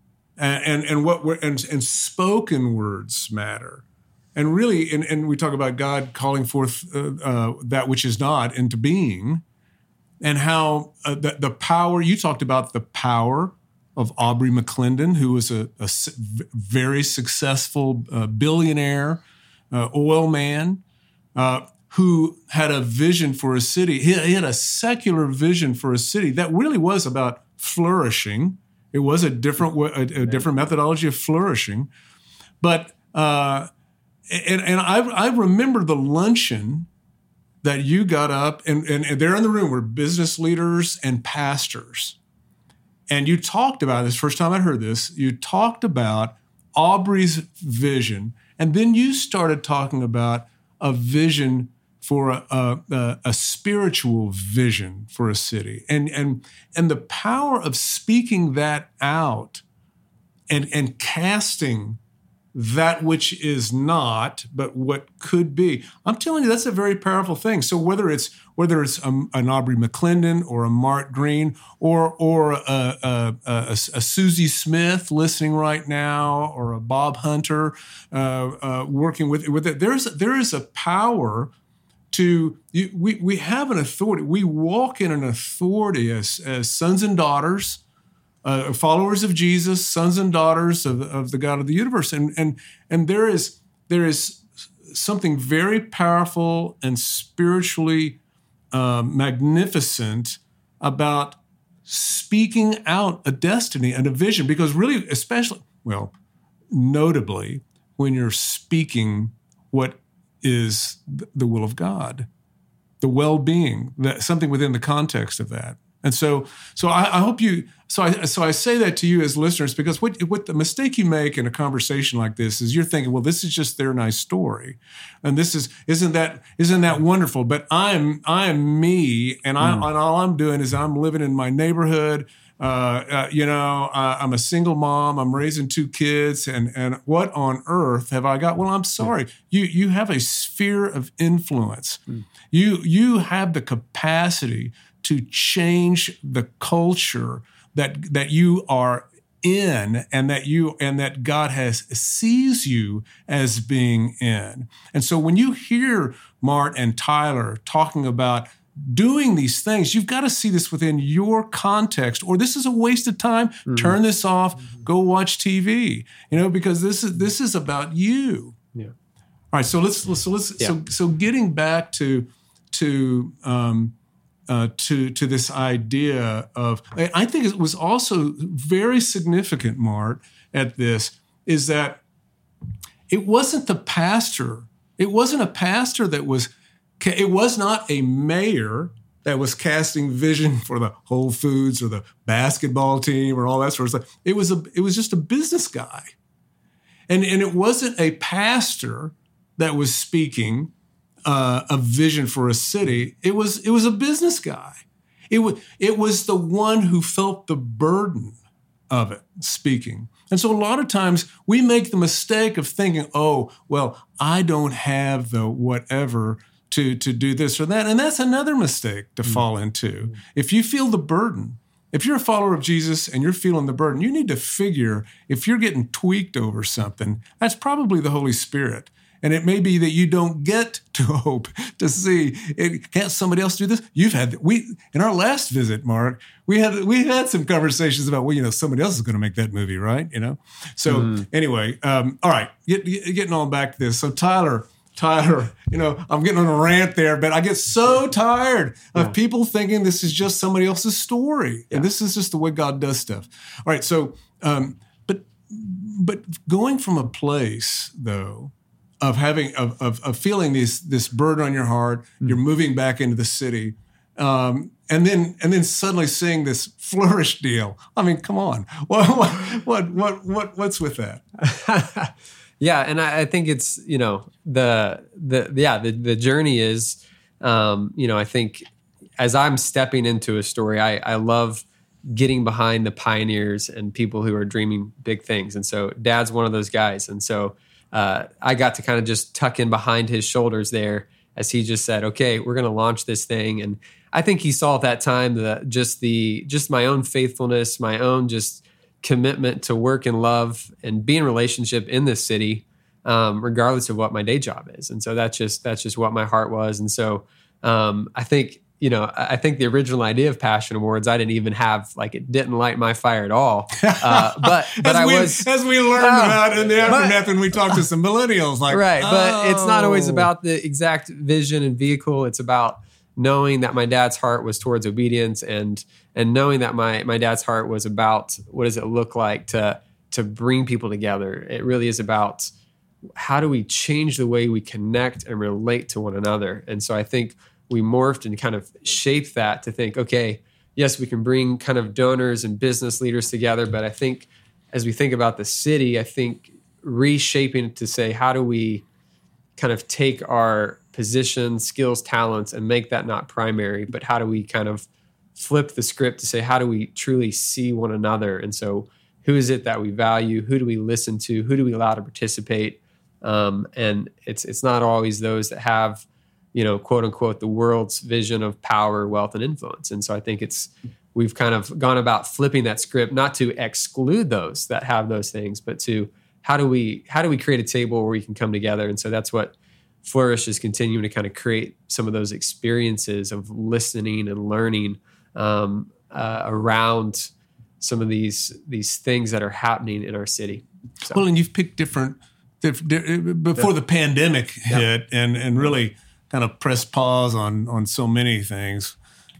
and spoken words matter, and really, and we talk about God calling forth that which is not into being, and how the power. You talked about the power of Aubrey McClendon, who was a very successful billionaire. Oil man, who had a vision for a city. He had a secular vision for a city that really was about flourishing. It was a different different methodology of flourishing. But I remember the luncheon that you got up, and there in the room were business leaders and pastors. And you talked about this, first time I heard this, you talked about Aubrey's vision. And then you started talking about a vision for a spiritual vision for a city. And the power of speaking that out and casting that which is not, but what could be. I'm telling you, that's a very powerful thing. So whether it's an Aubrey McClendon or a Mark Green or a Susie Smith listening right now, or a Bob Hunter working with it, there is a power to we have an authority. We walk in an authority as sons and daughters. Followers of Jesus, sons and daughters of the God of the universe, and there is something very powerful and spiritually magnificent about speaking out a destiny and a vision. Because really, notably, when you're speaking what is the will of God, the well-being, something within the context of that. And so I hope you. So I say that to you as listeners, because what the mistake you make in a conversation like this is you're thinking, well, this is just their nice story, and isn't that wonderful? But I'm me, and all I'm doing is I'm living in my neighborhood. I'm a single mom. I'm raising 2 kids, and what on earth have I got? Well, I'm sorry. You have a sphere of influence. You have the capacity to change the culture that you are in, and that God sees you as being in. And so when you hear Mart and Tyler talking about doing these things, you've got to see this within your context, or this is a waste of time. Turn this off, go watch TV, because this is about you. Yeah. All right. So so getting back to this idea of, I think it was also very significant, Mart, at this, is that it wasn't the pastor. It wasn't a pastor it was not a mayor that was casting vision for the Whole Foods or the basketball team or all that sort of stuff. It was just a business guy. And it wasn't a pastor that was speaking a vision for a city. It was a business guy. It was the one who felt the burden of it speaking. And so a lot of times we make the mistake of thinking, oh, well, I don't have the whatever to do this or that. And that's another mistake to fall into. If you feel the burden, if you're a follower of Jesus and you're feeling the burden, you need to figure, if you're getting tweaked over something, that's probably the Holy Spirit. And it may be that you don't get to hope to see it. Can't somebody else do this? In our last visit, Mark, we had some conversations about, somebody else is going to make that movie, right? So anyway, all right, getting on back to this. So Tyler, I'm getting on a rant there, but I get so tired of people thinking this is just somebody else's story, and this is just the way God does stuff. All right, so but going from a place though of having of feeling this burden on your heart, you're moving back into the city, and then suddenly seeing this flourish deal. I mean, come on, what's with that? Yeah, and I think it's the journey is I think as I'm stepping into a story, I love getting behind the pioneers and people who are dreaming big things, and so Dad's one of those guys, and so I got to kind of just tuck in behind his shoulders there as he just said, "Okay, we're going to launch this thing," and I think he saw at that time just my own faithfulness, my own just commitment to work and love and be in relationship in this city, regardless of what my day job is. And so that's just what my heart was. And so I think I think the original idea of Passion Awards, I didn't even have, like, it didn't light my fire at all. But as we learned about in the aftermath when we talked to some millennials, like, right. But it's not always about the exact vision and vehicle. It's about knowing that my dad's heart was towards obedience, and knowing that my dad's heart was about what does it look like to bring people together. It really is about how do we change the way we connect and relate to one another. And so I think we morphed and kind of shaped that to think, okay, yes, we can bring kind of donors and business leaders together. But I think as we think about the city, I think reshaping it to say, how do we kind of take our positions, skills, talents, and make that not primary, but how do we kind of flip the script to say, how do we truly see one another? And so who is it that we value? Who do we listen to? Who do we allow to participate? And it's not always those that have, quote unquote, the world's vision of power, wealth, and influence. And so I think we've kind of gone about flipping that script, not to exclude those that have those things, but to how do we create a table where we can come together? And so that's what Flourish is continuing to kind of create, some of those experiences of listening and learning around some of these things that are happening in our city. So. Well, and you've picked different before the pandemic hit, and really kind of pressed pause on so many things.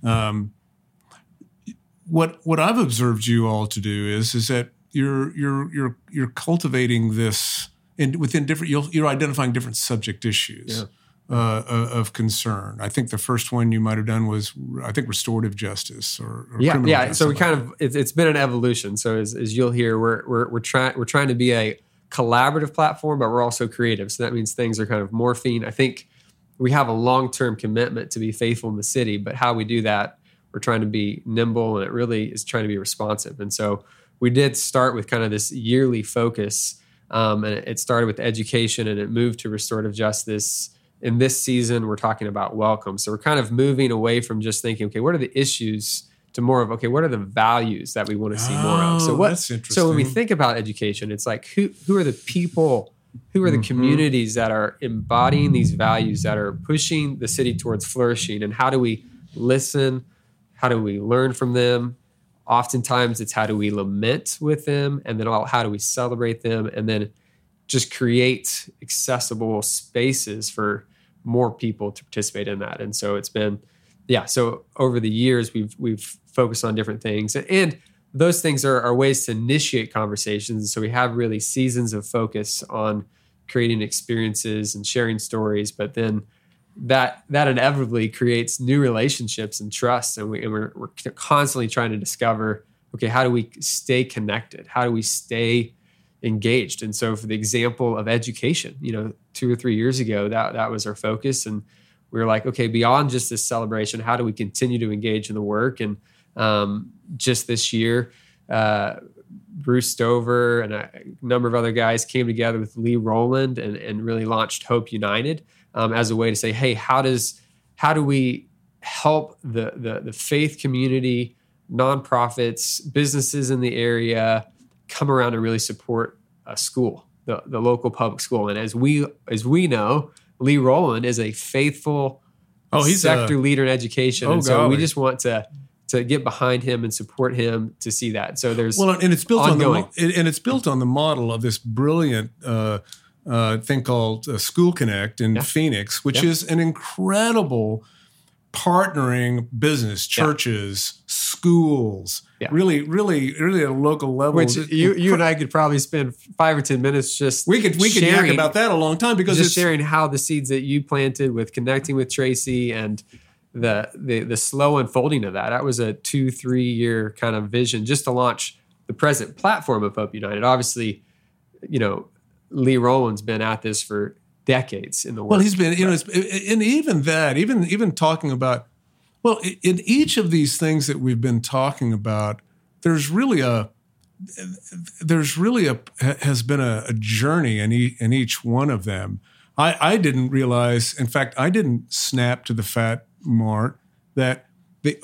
What I've observed you all to do is that you're cultivating this, and within different, you're identifying different subject issues of concern. I think the first one you might have done was, I think, restorative justice or criminal justice. So we kind of it's been an evolution. So as you'll hear, we're trying to be a collaborative platform, but we're also creative. So that means things are kind of morphing. I think we have a long-term commitment to be faithful in the city, but how we do that, we're trying to be nimble, and it really is trying to be responsive. And so we did start with kind of this yearly focus, and it started with education, and it moved to restorative justice. In this season, we're talking about welcome. So we're kind of moving away from just thinking, okay, what are the issues, to more of, okay, what are the values that we want to see more of? So that's interesting. So when we think about education, it's like, who are the people, who are the communities that are embodying these values, that are pushing the city towards flourishing, and how do we listen? How do we learn from them? Oftentimes it's how do we lament with them, and then how do we celebrate them, and then just create accessible spaces for more people to participate in that. And so it's been, so over the years we've focused on different things, and those things are ways to initiate conversations. So we have really seasons of focus on creating experiences and sharing stories, but then that inevitably creates new relationships and trust. And we're constantly trying to discover, okay, how do we stay connected? How do we stay engaged? And so for the example of education, 2 or 3 years ago, that was our focus. And we were like, okay, beyond just this celebration, how do we continue to engage in the work? And just this year, Bruce Stover and a number of other guys came together with Lee Rowland and really launched Hope United as a way to say, hey, how do we help the faith community, nonprofits, businesses in the area come around and really support a school, the local public school. And as we know, Lee Rowland is a faithful sector leader in education. And so we just want to get behind him and support him to see that. So there's and it's built ongoing. It's built on the model of this brilliant thing called School Connect in Phoenix, which is an incredible partnering business, churches, schools, really at a local level. Which you and I could probably spend 5 or 10 minutes just we could talk about that a long time, because just sharing how the seeds that you planted with connecting with Tracy and the slow unfolding of that. That was a 2-3 year kind of vision just to launch the present platform of Hope United. Obviously, Lee Rowland's been at this for decades in the work. Well, he's been, and even talking about, in each of these things that we've been talking about, there's really has been a journey in each one of them. I didn't realize, in fact, I didn't snap to the fact, Mart, that the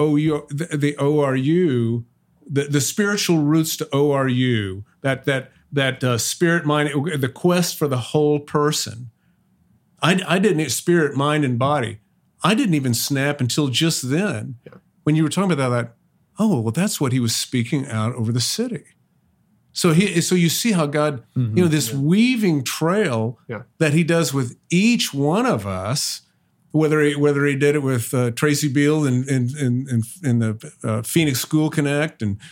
ORU, the spiritual roots to ORU, that spirit, mind, the quest for the whole person. I didn't, spirit, mind, and body. I didn't even snap until just then when you were talking about that. Oh, well, that's what he was speaking out over the city. So you see how God, this weaving trail that he does with each one of us, whether he did it with Tracy Beal in the Phoenix School Connect, and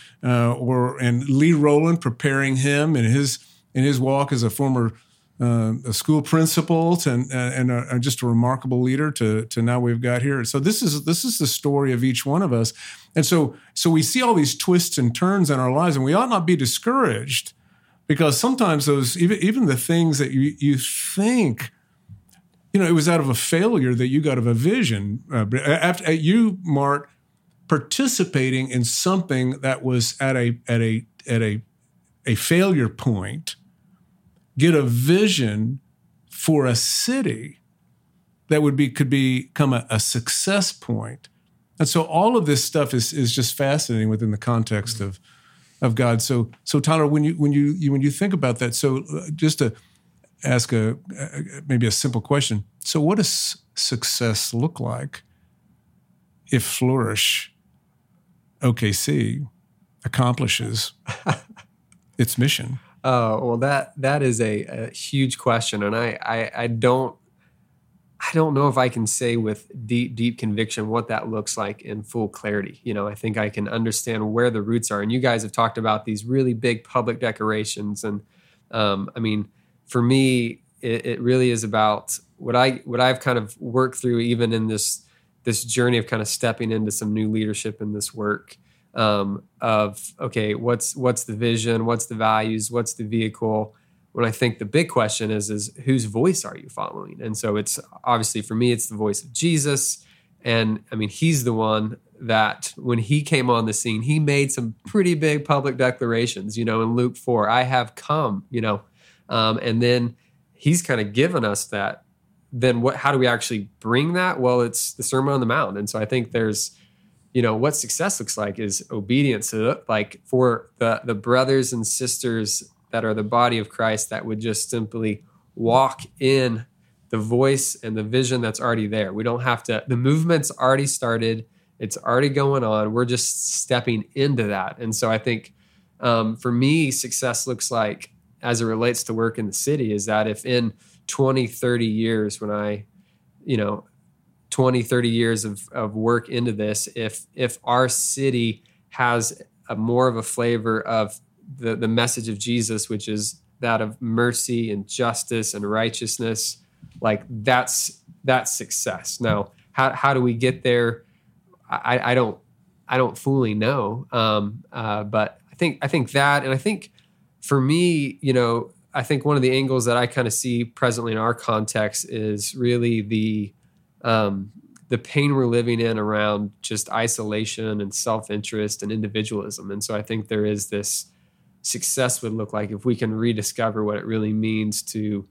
Lee Rowland preparing him in his walk as a former a school principal and just a remarkable leader to now we've got here. So this is the story of each one of us. And so we see all these twists and turns in our lives, and we ought not be discouraged, because sometimes those, even the things that you think, it was out of a failure that you got of a vision. After you, Mark, participating in something that was at a failure point, get a vision for a city that could become a success point. And so all of this stuff is just fascinating within the context of God. So Tyler, when you think about that, so just to ask maybe a simple question. So what does success look like if Flourish OKC accomplishes its mission? Oh, well, that is a huge question, and I don't know if I can say with deep conviction what that looks like in full clarity. I think I can understand where the roots are, and you guys have talked about these really big public decorations, and for me, it really is about what I've kind of worked through, even in this journey of kind of stepping into some new leadership in this work. Of okay, what's the vision, what's the values, what's the vehicle? When I think the big question is whose voice are you following? And so it's obviously, for me, it's the voice of Jesus. And he's the one that when he came on the scene, he made some pretty big public declarations, in Luke 4, I have come, and then he's kind of given us that. Then how do we actually bring that? Well, it's the Sermon on the Mount. And so I think there's, what success looks like is obedience. So like for the brothers and sisters that are the body of Christ that would just simply walk in the voice and the vision that's already there. We don't have to, the movement's already started. It's already going on. We're just stepping into that. And so I think for me, success looks like, as it relates to work in the city, is that if in 20, 30 years, when I, 20, 30 years of work into this, if our city has more of a flavor of the message of Jesus, which is that of mercy and justice and righteousness, like that's success. Now, how do we get there? I don't fully know. But I think that, and I think for me, I think one of the angles that I kind of see presently in our context is really the pain we're living in around just isolation and self-interest and individualism. And so I think there is this success would look like if we can rediscover what it really means to,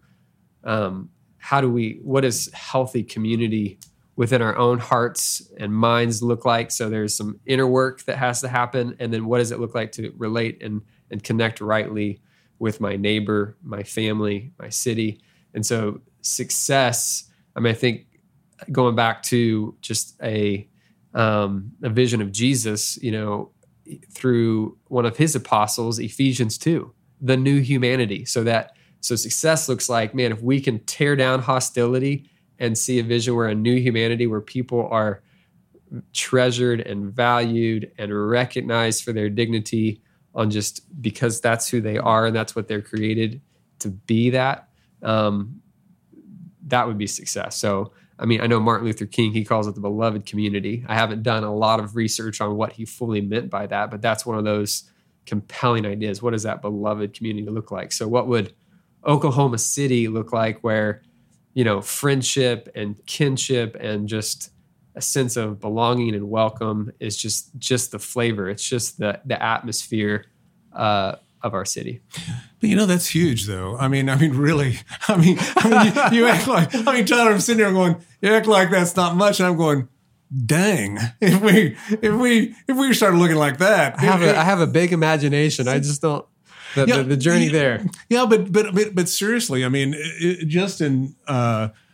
what does healthy community within our own hearts and minds look like? So there's some inner work that has to happen. And then what does it look like to relate and connect rightly with my neighbor, my family, my city? And so success, I think, going back to just a vision of Jesus, through one of his apostles, Ephesians 2, the new humanity. So success looks like, man, if we can tear down hostility and see a vision where a new humanity, where people are treasured and valued and recognized for their dignity on just because that's who they are and that's what they're created to be, that would be success. So, I know Martin Luther King, he calls it the beloved community. I haven't done a lot of research on what he fully meant by that, but that's one of those compelling ideas. What does that beloved community look like? So what would Oklahoma City look like, where, friendship and kinship and just a sense of belonging and welcome is just the flavor. It's just the atmosphere of our city. But that's huge, though. Really. You act like. Tyler, I'm sitting there going, you act like that's not much, and I'm going, dang. If we started looking like that, I have a big imagination. I just don't. The journey there. Yeah, but seriously, just in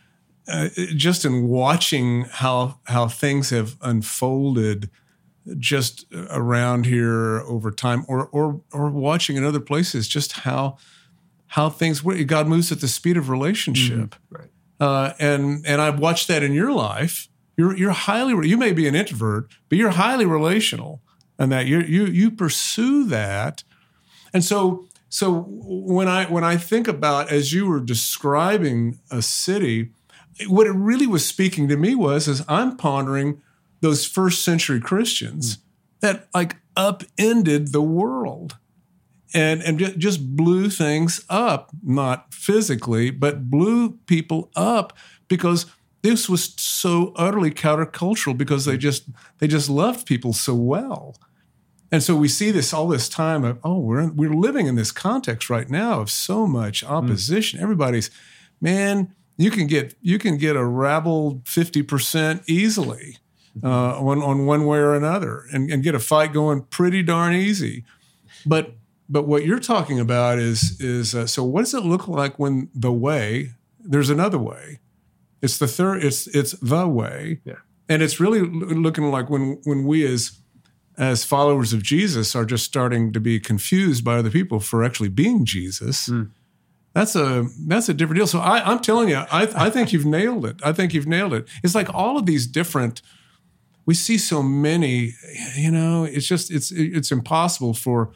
just in watching how things have unfolded just around here over time, or watching in other places, just how things work. God moves at the speed of relationship, right? And I've watched that in your life. You may be an introvert, but you're highly relational, and that you pursue that. And so when I think about, as you were describing a city, what it really was speaking to me is I'm pondering those first century Christians that like upended the world and just blew things up, not physically, but blew people up, because this was so utterly countercultural, because they just loved people so well. And so we see all this time of, we're living in this context right now of so much opposition. Everybody's, man, you can get a rabble 50% easily on one way or another, and get a fight going pretty darn easy. But what you're talking about is so what does it look like when there's another way? It's the third. It's the way, and it's really looking like when we as followers of Jesus are just starting to be confused by other people for actually being Jesus. That's a different deal. So I'm telling you, I think you've nailed it. I think you've nailed it. It's like all of these different. We see so many. It's just it's impossible for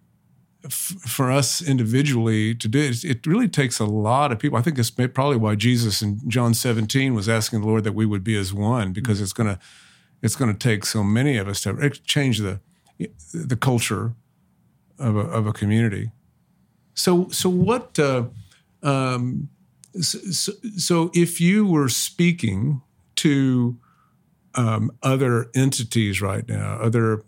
us individually to do it. It really takes a lot of people. I think it's probably why Jesus in John 17 was asking the Lord that we would be as one, because it's going to take so many of us to change the culture of a community. So what? So if you were speaking to other entities right now, other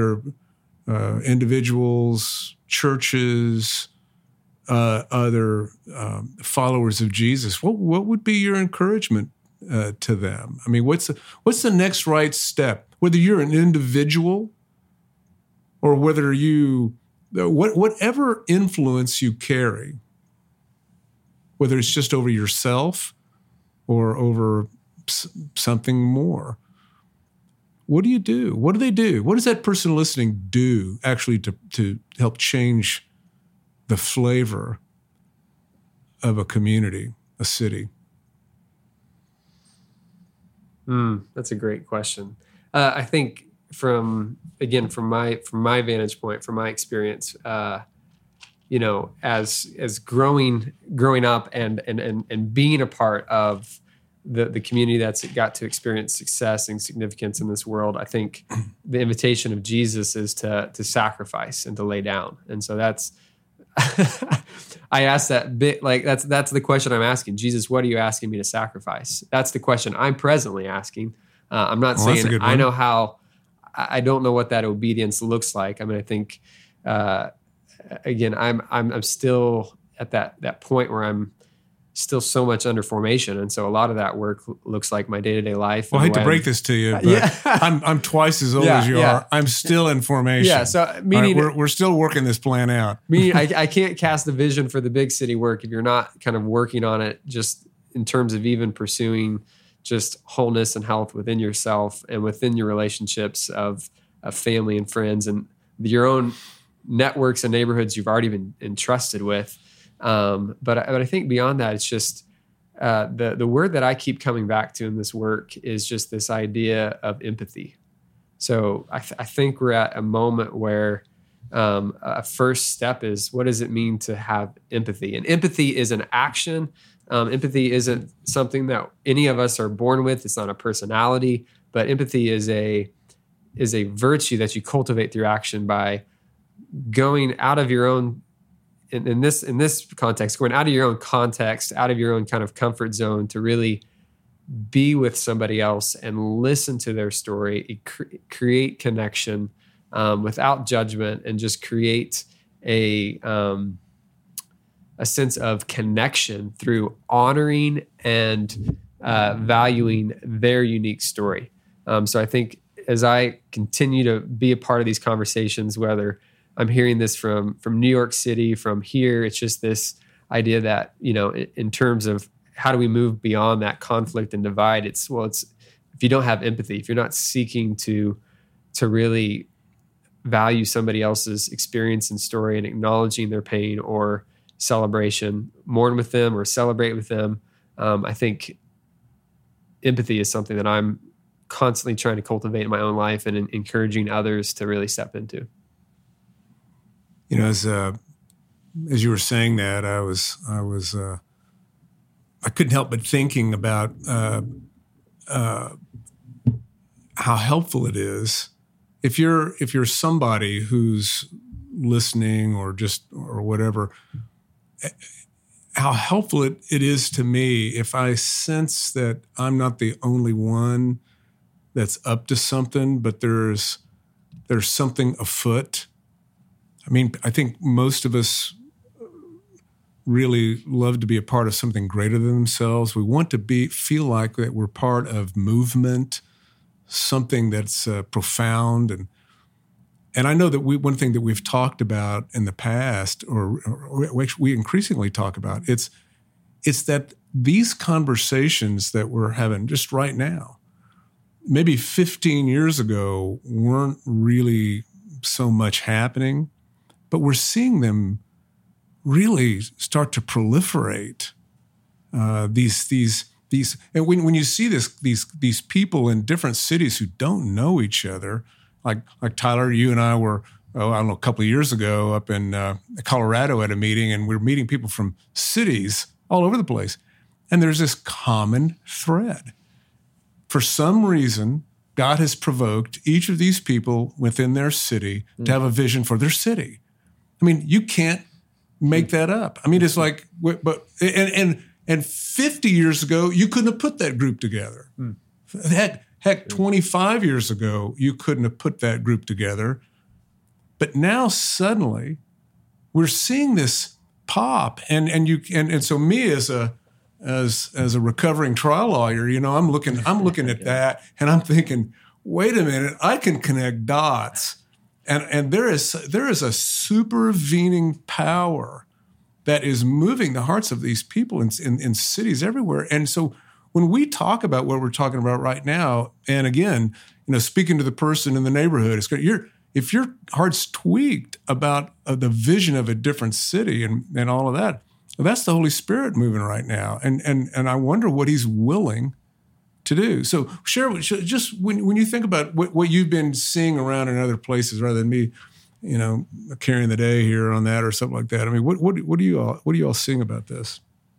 individuals, churches, other followers of Jesus, what would be your encouragement to them? I mean, what's the next right step? Whether you're an individual or whether whatever influence you carry, whether it's just over yourself or over something more, what do you do? What do they do? What does that person listening do actually to help change the flavor of a community, a city? That's a great question. I think from my vantage point, from my experience, as growing up and being a part of the community that's got to experience success and significance in this world, I think the invitation of Jesus is to sacrifice and to lay down. And so that's, I asked that bit, like that's the question I'm asking. Jesus, what are you asking me to sacrifice? That's the question I'm presently asking. I'm not saying I know how, I don't know what that obedience looks like. I mean, I think, again, I'm still at that point where I'm still so much under formation, and so a lot of that work looks like my day-to-day life. Well, I hate to break this to you, but I'm twice as old as you are. I'm still in formation. Yeah, so meaning we're still working this plan out. Meaning I can't cast the vision for the big city work if you're not kind of working on it, just in terms of even pursuing just wholeness and health within yourself and within your relationships of family and friends and your own networks and neighborhoods you've already been entrusted with. But I think beyond that, it's just the word that I keep coming back to in this work is just this idea of empathy. So I think we're at a moment where a first step is, what does it mean to have empathy? And empathy is an action. Empathy isn't something that any of us are born with. It's not a personality, but empathy is a virtue that you cultivate through action by going out of your own, in this context, going out of your own context, out of your own kind of comfort zone to really be with somebody else and listen to their story, create connection without judgment, and just create a sense of connection through honoring and valuing their unique story. So I think as I continue to be a part of these conversations, whether I'm hearing this from New York City, from here, it's just this idea that, in terms of how do we move beyond that conflict and divide? It's if you don't have empathy, if you're not seeking to really value somebody else's experience and story and acknowledging their pain or celebration, mourn with them or celebrate with them. I think empathy is something that I'm constantly trying to cultivate in my own life and encouraging others to really step into. You know, as you were saying that, I couldn't help but thinking about how helpful it is if you're somebody who's listening or whatever, how helpful it is to me if I sense that I'm not the only one that's up to something, but there's something afoot. I mean, I think most of us really love to be a part of something greater than themselves. We want to feel like that we're part of movement, something that's profound. And I know that one thing that we've talked about in the past, or we increasingly talk about, it's that these conversations that we're having just right now, maybe 15 years ago, weren't really so much happening, but we're seeing them really start to proliferate. These and when you see these people in different cities who don't know each other, like Tyler, you and I were, I don't know, a couple of years ago up in Colorado at a meeting, and we were meeting people from cities all over the place, and there's this common thread. For some reason, God has provoked each of these people within their city to have a vision for their city. I mean, you can't make that up. I mean, it's like, and 50 years ago, you couldn't have put that group together. Heck, 25 years ago, you couldn't have put that group together. But now suddenly, we're seeing this pop, and so me as a recovering trial lawyer, you know, I'm looking at that, and I'm thinking, wait a minute, I can connect dots. And there is a supervening power that is moving the hearts of these people in cities everywhere. And so when we talk about what we're talking about right now, and again, you know, speaking to the person in the neighborhood, it's great. If your heart's tweaked about the vision of a different city and all of that, well, that's the Holy Spirit moving right now. And I wonder what He's willing to do. So share just when you think about what you've been seeing around in other places, rather than me, you know, carrying the day here on that or something like that. I mean, what are you all seeing about this?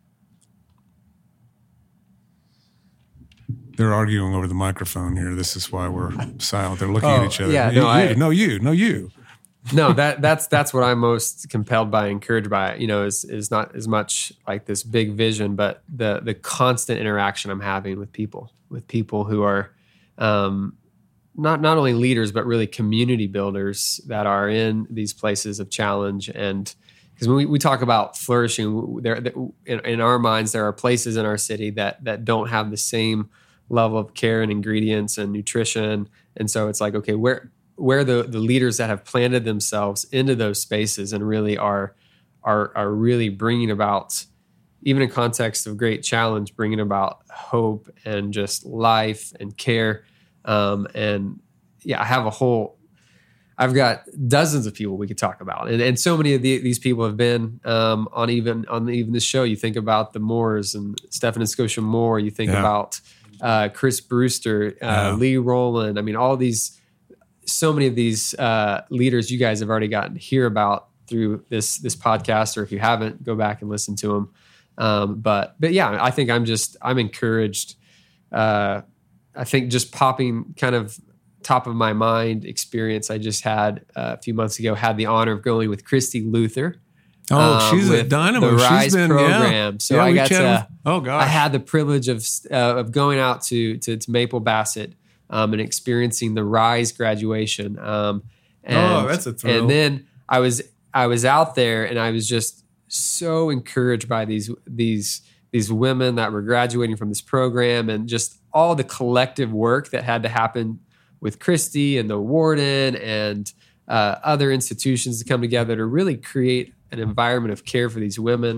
They're arguing over the microphone here. This is why we're silent. They're looking at each other. Yeah, you. No, that's what I'm most compelled by, encouraged by. You know, is not as much like this big vision, but the constant interaction I'm having with people who are not only leaders, but really community builders that are in these places of challenge. And because when we talk about flourishing, in our minds, there are places in our city that don't have the same level of care and ingredients and nutrition. And so it's like, okay, where the leaders that have planted themselves into those spaces and really are really bringing about, even in context of great challenge, bringing about hope and just life and care. And yeah, I've got dozens of people we could talk about, and so many of these people have been on even this show. You think about the Moores and Stephen and Scotia Moore. You think about Chris Brewster, Lee Rowland. I mean, so many of these leaders you guys have already gotten to hear about through this podcast, or if you haven't, go back and listen to them. But yeah, I think I'm encouraged. I think just popping kind of top of my mind experience I just had a few months ago, had the honor of going with Christy Luther. Oh, she's a dynamo. The Rise she's been, program. Yeah. So I got to. Oh gosh! I had the privilege of going out to Maple Bassett and experiencing the Rise graduation. That's a thrill. And then I was out there, and I was just so encouraged by these women that were graduating from this program, and just all the collective work that had to happen with Christy and the warden and other institutions to come together to really create an environment of care for these women.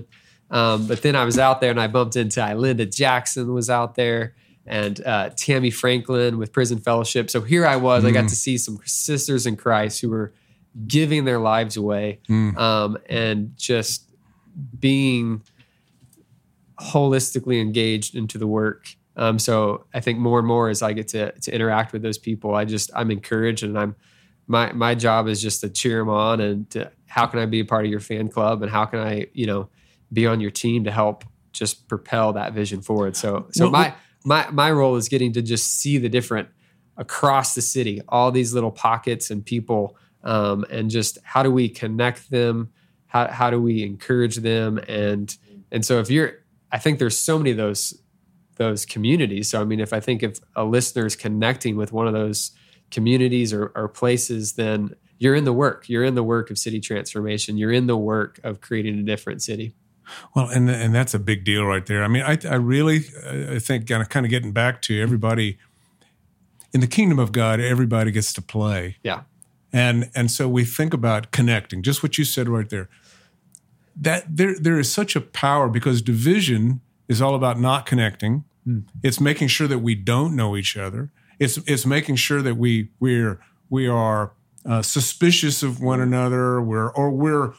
But then I was out there and I bumped into Ilinda Jackson was out there, and Tammy Franklin with Prison Fellowship. So here I was. I got to see some sisters in Christ who were giving their lives away, and just being holistically engaged into the work. So I think more and more as I get to interact with those people, I'm encouraged, and my job is just to cheer them on, and to, how can I be a part of your fan club, and how can I, be on your team to help just propel that vision forward. So my role is getting to just see the different across the city, all these little pockets and people, and just how do we connect them? How do we encourage them? And so I think there's so many of those communities. So, I mean, if I think if a listener is connecting with one of those communities or places, then you're in the work. You're in the work of city transformation. You're in the work of creating a different city. Well, and that's a big deal right there. I mean, I really think kind of getting back to everybody in the kingdom of God, everybody gets to play. Yeah. And so we think about connecting, just what you said right there. That there is such a power, because division is all about not connecting. It's making sure that we don't know each other. It's making sure that we are suspicious of one another. We're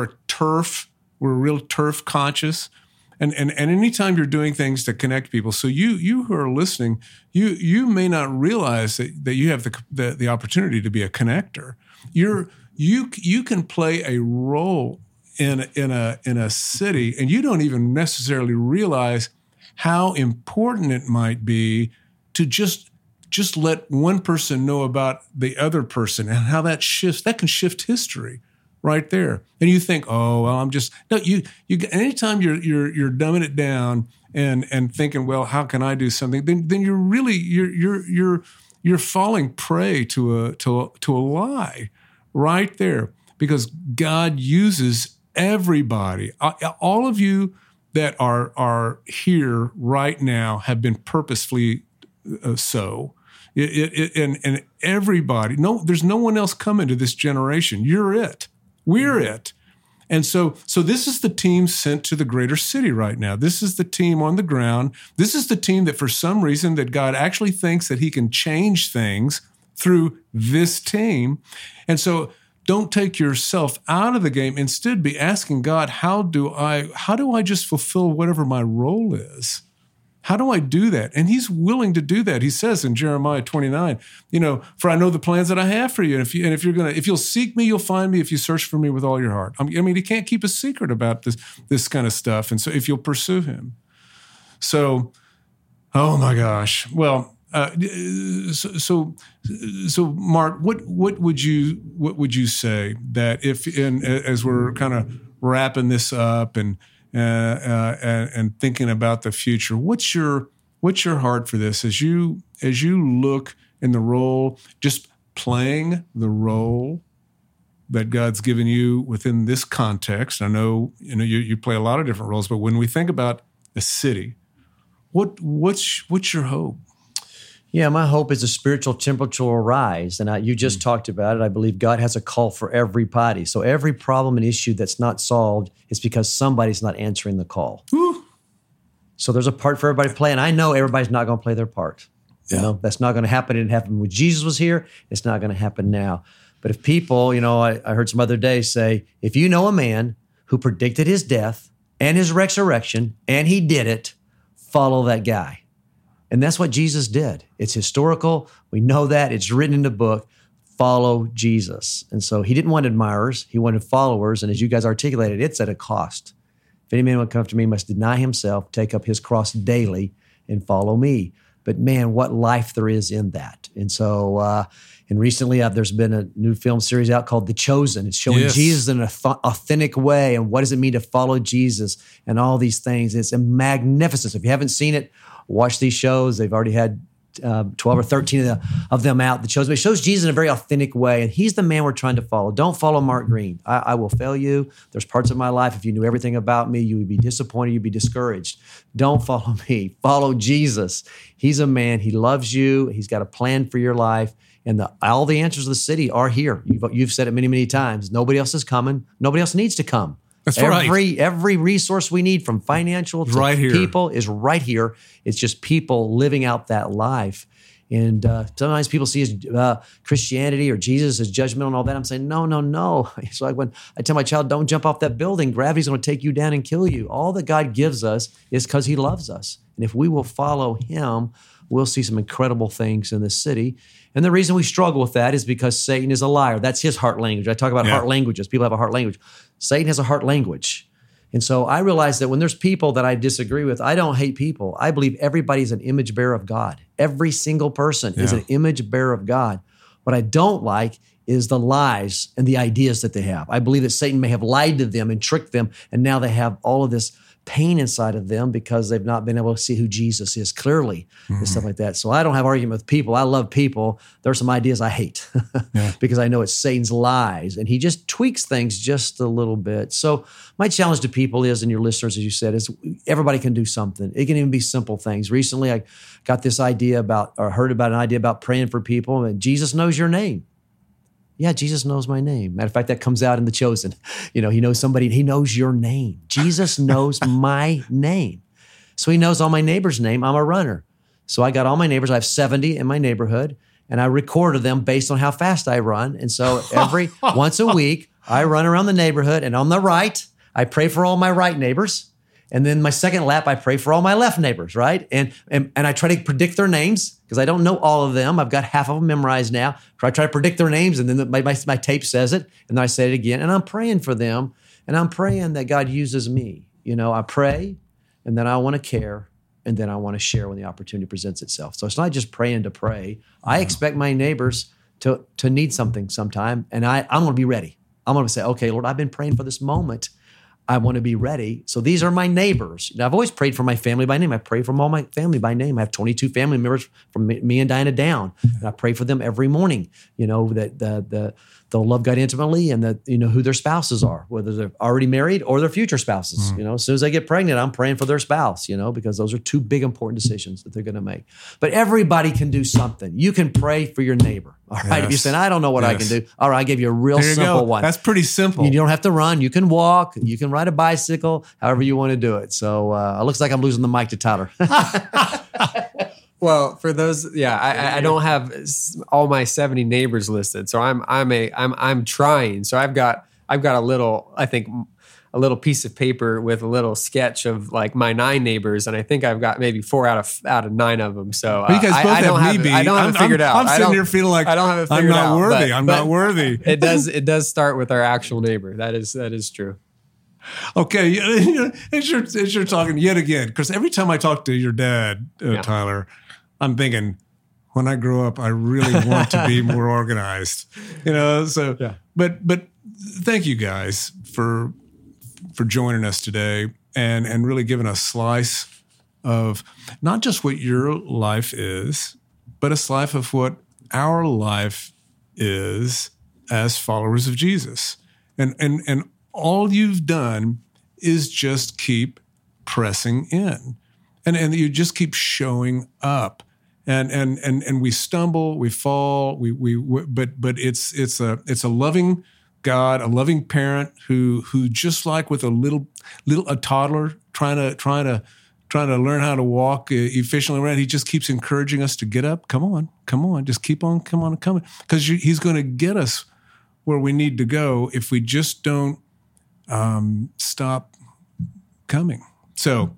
real turf conscious. And anytime you're doing things to connect people, so you who are listening, you may not realize that you have the opportunity to be a connector. You can play a role in a city, and you don't even necessarily realize how important it might be to just let one person know about the other person, and how that can shift history right there. And you think, oh, well, you anytime you're dumbing it down and thinking, well, how can I do something? Then you're really you're falling prey to a lie right there, because God uses everybody. All of you that are here right now have been purposefully so. And everybody, there's no one else coming to this generation. You're it. We're it. And so this is the team sent to the greater city right now. This is the team on the ground. This is the team that for some reason that God actually thinks that he can change things through this team. And so don't take yourself out of the game. Instead, be asking God, how do I just fulfill whatever my role is? How do I do that? And he's willing to do that. He says in Jeremiah 29, for I know the plans that I have for you. And if you'll seek me, you'll find me if you search for me with all your heart. I mean, he can't keep a secret about this kind of stuff. And so if you'll pursue him. So, oh my gosh. Well, so Mark, what would you say that as we're kind of wrapping this up and thinking about the future, what's your heart for this as you look in the role, just playing the role that God's given you within this context? I know you play a lot of different roles, but when we think about a city, what's your hope? Yeah, my hope is a spiritual temperature will rise. And you just talked about it. I believe God has a call for everybody. So every problem and issue that's not solved is because somebody's not answering the call. Ooh. So there's a part for everybody to play. And I know everybody's not going to play their part. Yeah. That's not going to happen. It didn't happen when Jesus was here. It's not going to happen now. But if people, I heard some other day say, if you know a man who predicted his death and his resurrection, and he did it, follow that guy. And that's what Jesus did. It's historical. We know that. It's written in the book. Follow Jesus. And so he didn't want admirers. He wanted followers. And as you guys articulated, it's at a cost. If any man would come to me, must deny himself, take up his cross daily, and follow me. But man, what life there is in that. And so, and recently there's been a new film series out called The Chosen. It's showing Jesus in an authentic way. And what does it mean to follow Jesus and all these things? It's magnificent. If you haven't seen it, watch these shows. They've already had 12 or 13 of them out. The Chosen. It shows Jesus in a very authentic way, and he's the man we're trying to follow. Don't follow Mark Green. I will fail you. There's parts of my life, if you knew everything about me, you would be disappointed, you'd be discouraged. Don't follow me. Follow Jesus. He's a man. He loves you. He's got a plan for your life, and all the answers of the city are here. You've said it many, many times. Nobody else is coming. Nobody else needs to come. That's right. Every resource we need, from financial to right here. people, is right here. It's just people living out that life. And sometimes people see Christianity or Jesus as judgmental and all that. I'm saying, no. It's like when I tell my child, don't jump off that building. Gravity's going to take you down and kill you. All that God gives us is because he loves us. And if we will follow him, we'll see some incredible things in this city. And the reason we struggle with that is because Satan is a liar. That's his heart language. I talk about heart languages. People have a heart language. Satan has a heart language. And so I realize that when there's people that I disagree with, I don't hate people. I believe everybody's an image bearer of God. Every single person is an image bearer of God. What I don't like is the lies and the ideas that they have. I believe that Satan may have lied to them and tricked them, and now they have all of this pain inside of them because they've not been able to see who Jesus is clearly and stuff like that. So I don't have argument with people. I love people. There are some ideas I hate because I know it's Satan's lies, and he just tweaks things just a little bit. So my challenge to people is, and your listeners, as you said, is everybody can do something. It can even be simple things. Recently, I got this idea heard about an idea about praying for people, and Jesus knows your name. Yeah, Jesus knows my name. Matter of fact, that comes out in The Chosen. He knows somebody, he knows your name. Jesus knows my name. So he knows all my neighbors' name. I'm a runner. So I got all my neighbors. I have 70 in my neighborhood, and I recorded them based on how fast I run. And so once a week, I run around the neighborhood, and on the right, I pray for all my right neighbors. And then my second lap, I pray for all my left neighbors, right? And I try to predict their names because I don't know all of them. I've got half of them memorized now. So I try to predict their names, and then my tape says it, and then I say it again. And I'm praying for them, and I'm praying that God uses me. I pray, and then I want to care, and then I want to share when the opportunity presents itself. So it's not just praying to pray. I expect my neighbors to need something sometime, and I'm going to be ready. I'm going to say, okay, Lord, I've been praying for this moment. I want to be ready. So these are my neighbors. Now, I've always prayed for my family by name. I pray for all my family by name. I have 22 family members from me and Diana down. And I pray for them every morning, that they'll love God intimately, and that, who their spouses are, whether they're already married or their future spouses. As soon as they get pregnant, I'm praying for their spouse, because those are two big important decisions that they're going to make. But everybody can do something. You can pray for your neighbor. All right. Yes. If you're saying, I don't know what I can do. All right. I give you a real simple one. That's pretty simple. You don't have to run. You can walk. You can ride a bicycle, however you want to do it. So it looks like I'm losing the mic to Tyler. Well, for those, I don't have all my 70 neighbors listed, so I'm trying. So I've got a little piece of paper with a little sketch of like my 9 neighbors, and I think I've got maybe 4 out of 9 of them. So you guys both I don't have it figured out. I'm sitting here feeling like I don't have it figured out. I'm not worthy. It does start with our actual neighbor. That is true. Okay, as you're talking yet again, because every time I talk to your dad, Tyler, I'm thinking, when I grow up, I really want to be more organized. But thank you guys for joining us today and really giving a slice of not just what your life is, but a slice of what our life is as followers of Jesus. And all you've done is just keep pressing in. And you just keep showing up. And we stumble, we fall, but it's a loving God, a loving parent who just like with a toddler trying to learn how to walk efficiently around, he just keeps encouraging us to get up. Come on, just keep on, coming, because he's going to get us where we need to go if we just don't stop coming. So,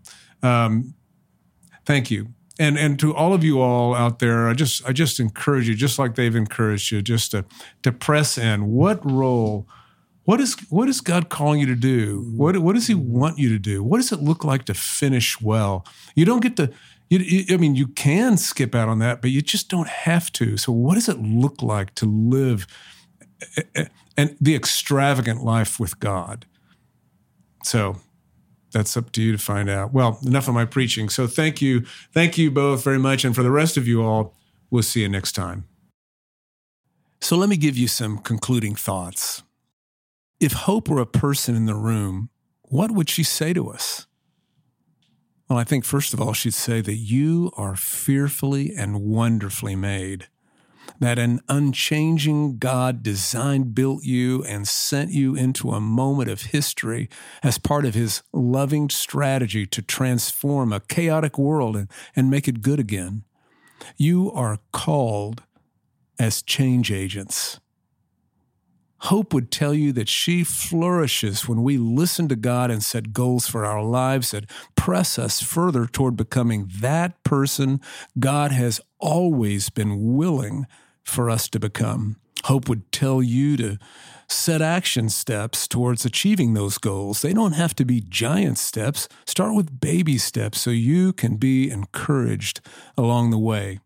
thank you. And to all of you all out there, I just encourage you, just like they've encouraged you, just to press in. What is God calling you to do? What does he want you to do? What does it look like to finish well? You don't get to, you can skip out on that, but you just don't have to. So what does it look like to live and the extravagant life with God? So that's up to you to find out. Well, enough of my preaching. So thank you both very much. And for the rest of you all, we'll see you next time. So let me give you some concluding thoughts. If Hope were a person in the room, what would she say to us? Well, I think first of all, she'd say that you are fearfully and wonderfully made. that an unchanging God designed, built you, and sent you into a moment of history as part of his loving strategy to transform a chaotic world and make it good again. You are called as change agents. Hope would tell you that she flourishes when we listen to God and set goals for our lives that press us further toward becoming that person God has always been willing for us to become. Hope would tell you to set action steps towards achieving those goals. They don't have to be giant steps. Start with baby steps so you can be encouraged along the way.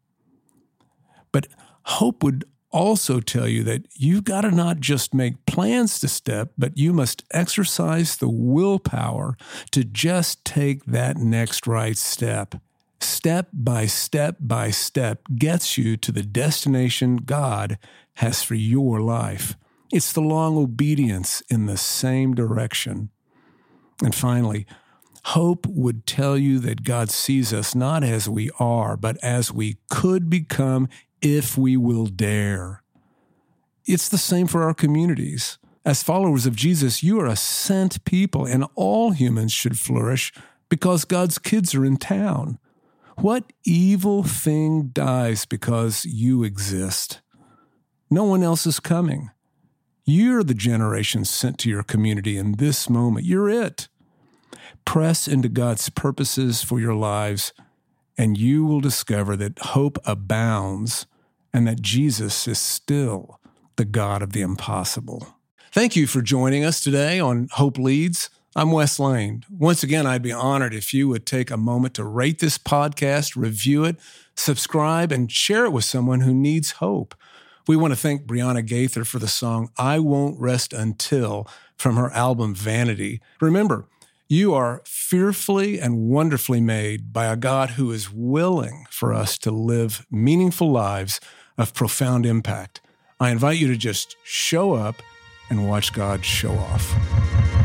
But hope would also tell you that you've got to not just make plans to step, but you must exercise the willpower to just take that next right step. Step by step by step gets you to the destination God has for your life. It's the long obedience in the same direction. And finally, hope would tell you that God sees us not as we are, but as we could become if we will dare. It's the same for our communities. As followers of Jesus, you are a sent people, and all humans should flourish because God's kids are in town. What evil thing dies because you exist? No one else is coming. You're the generation sent to your community in this moment. You're it. Press into God's purposes for your lives, and you will discover that hope abounds and that Jesus is still the God of the impossible. Thank you for joining us today on Hope Leads. I'm Wes Lane. Once again, I'd be honored if you would take a moment to rate this podcast, review it, subscribe, and share it with someone who needs hope. We want to thank Brianna Gaither for the song I Won't Rest Until from her album Vanity. Remember, you are fearfully and wonderfully made by a God who is willing for us to live meaningful lives of profound impact. I invite you to just show up and watch God show off.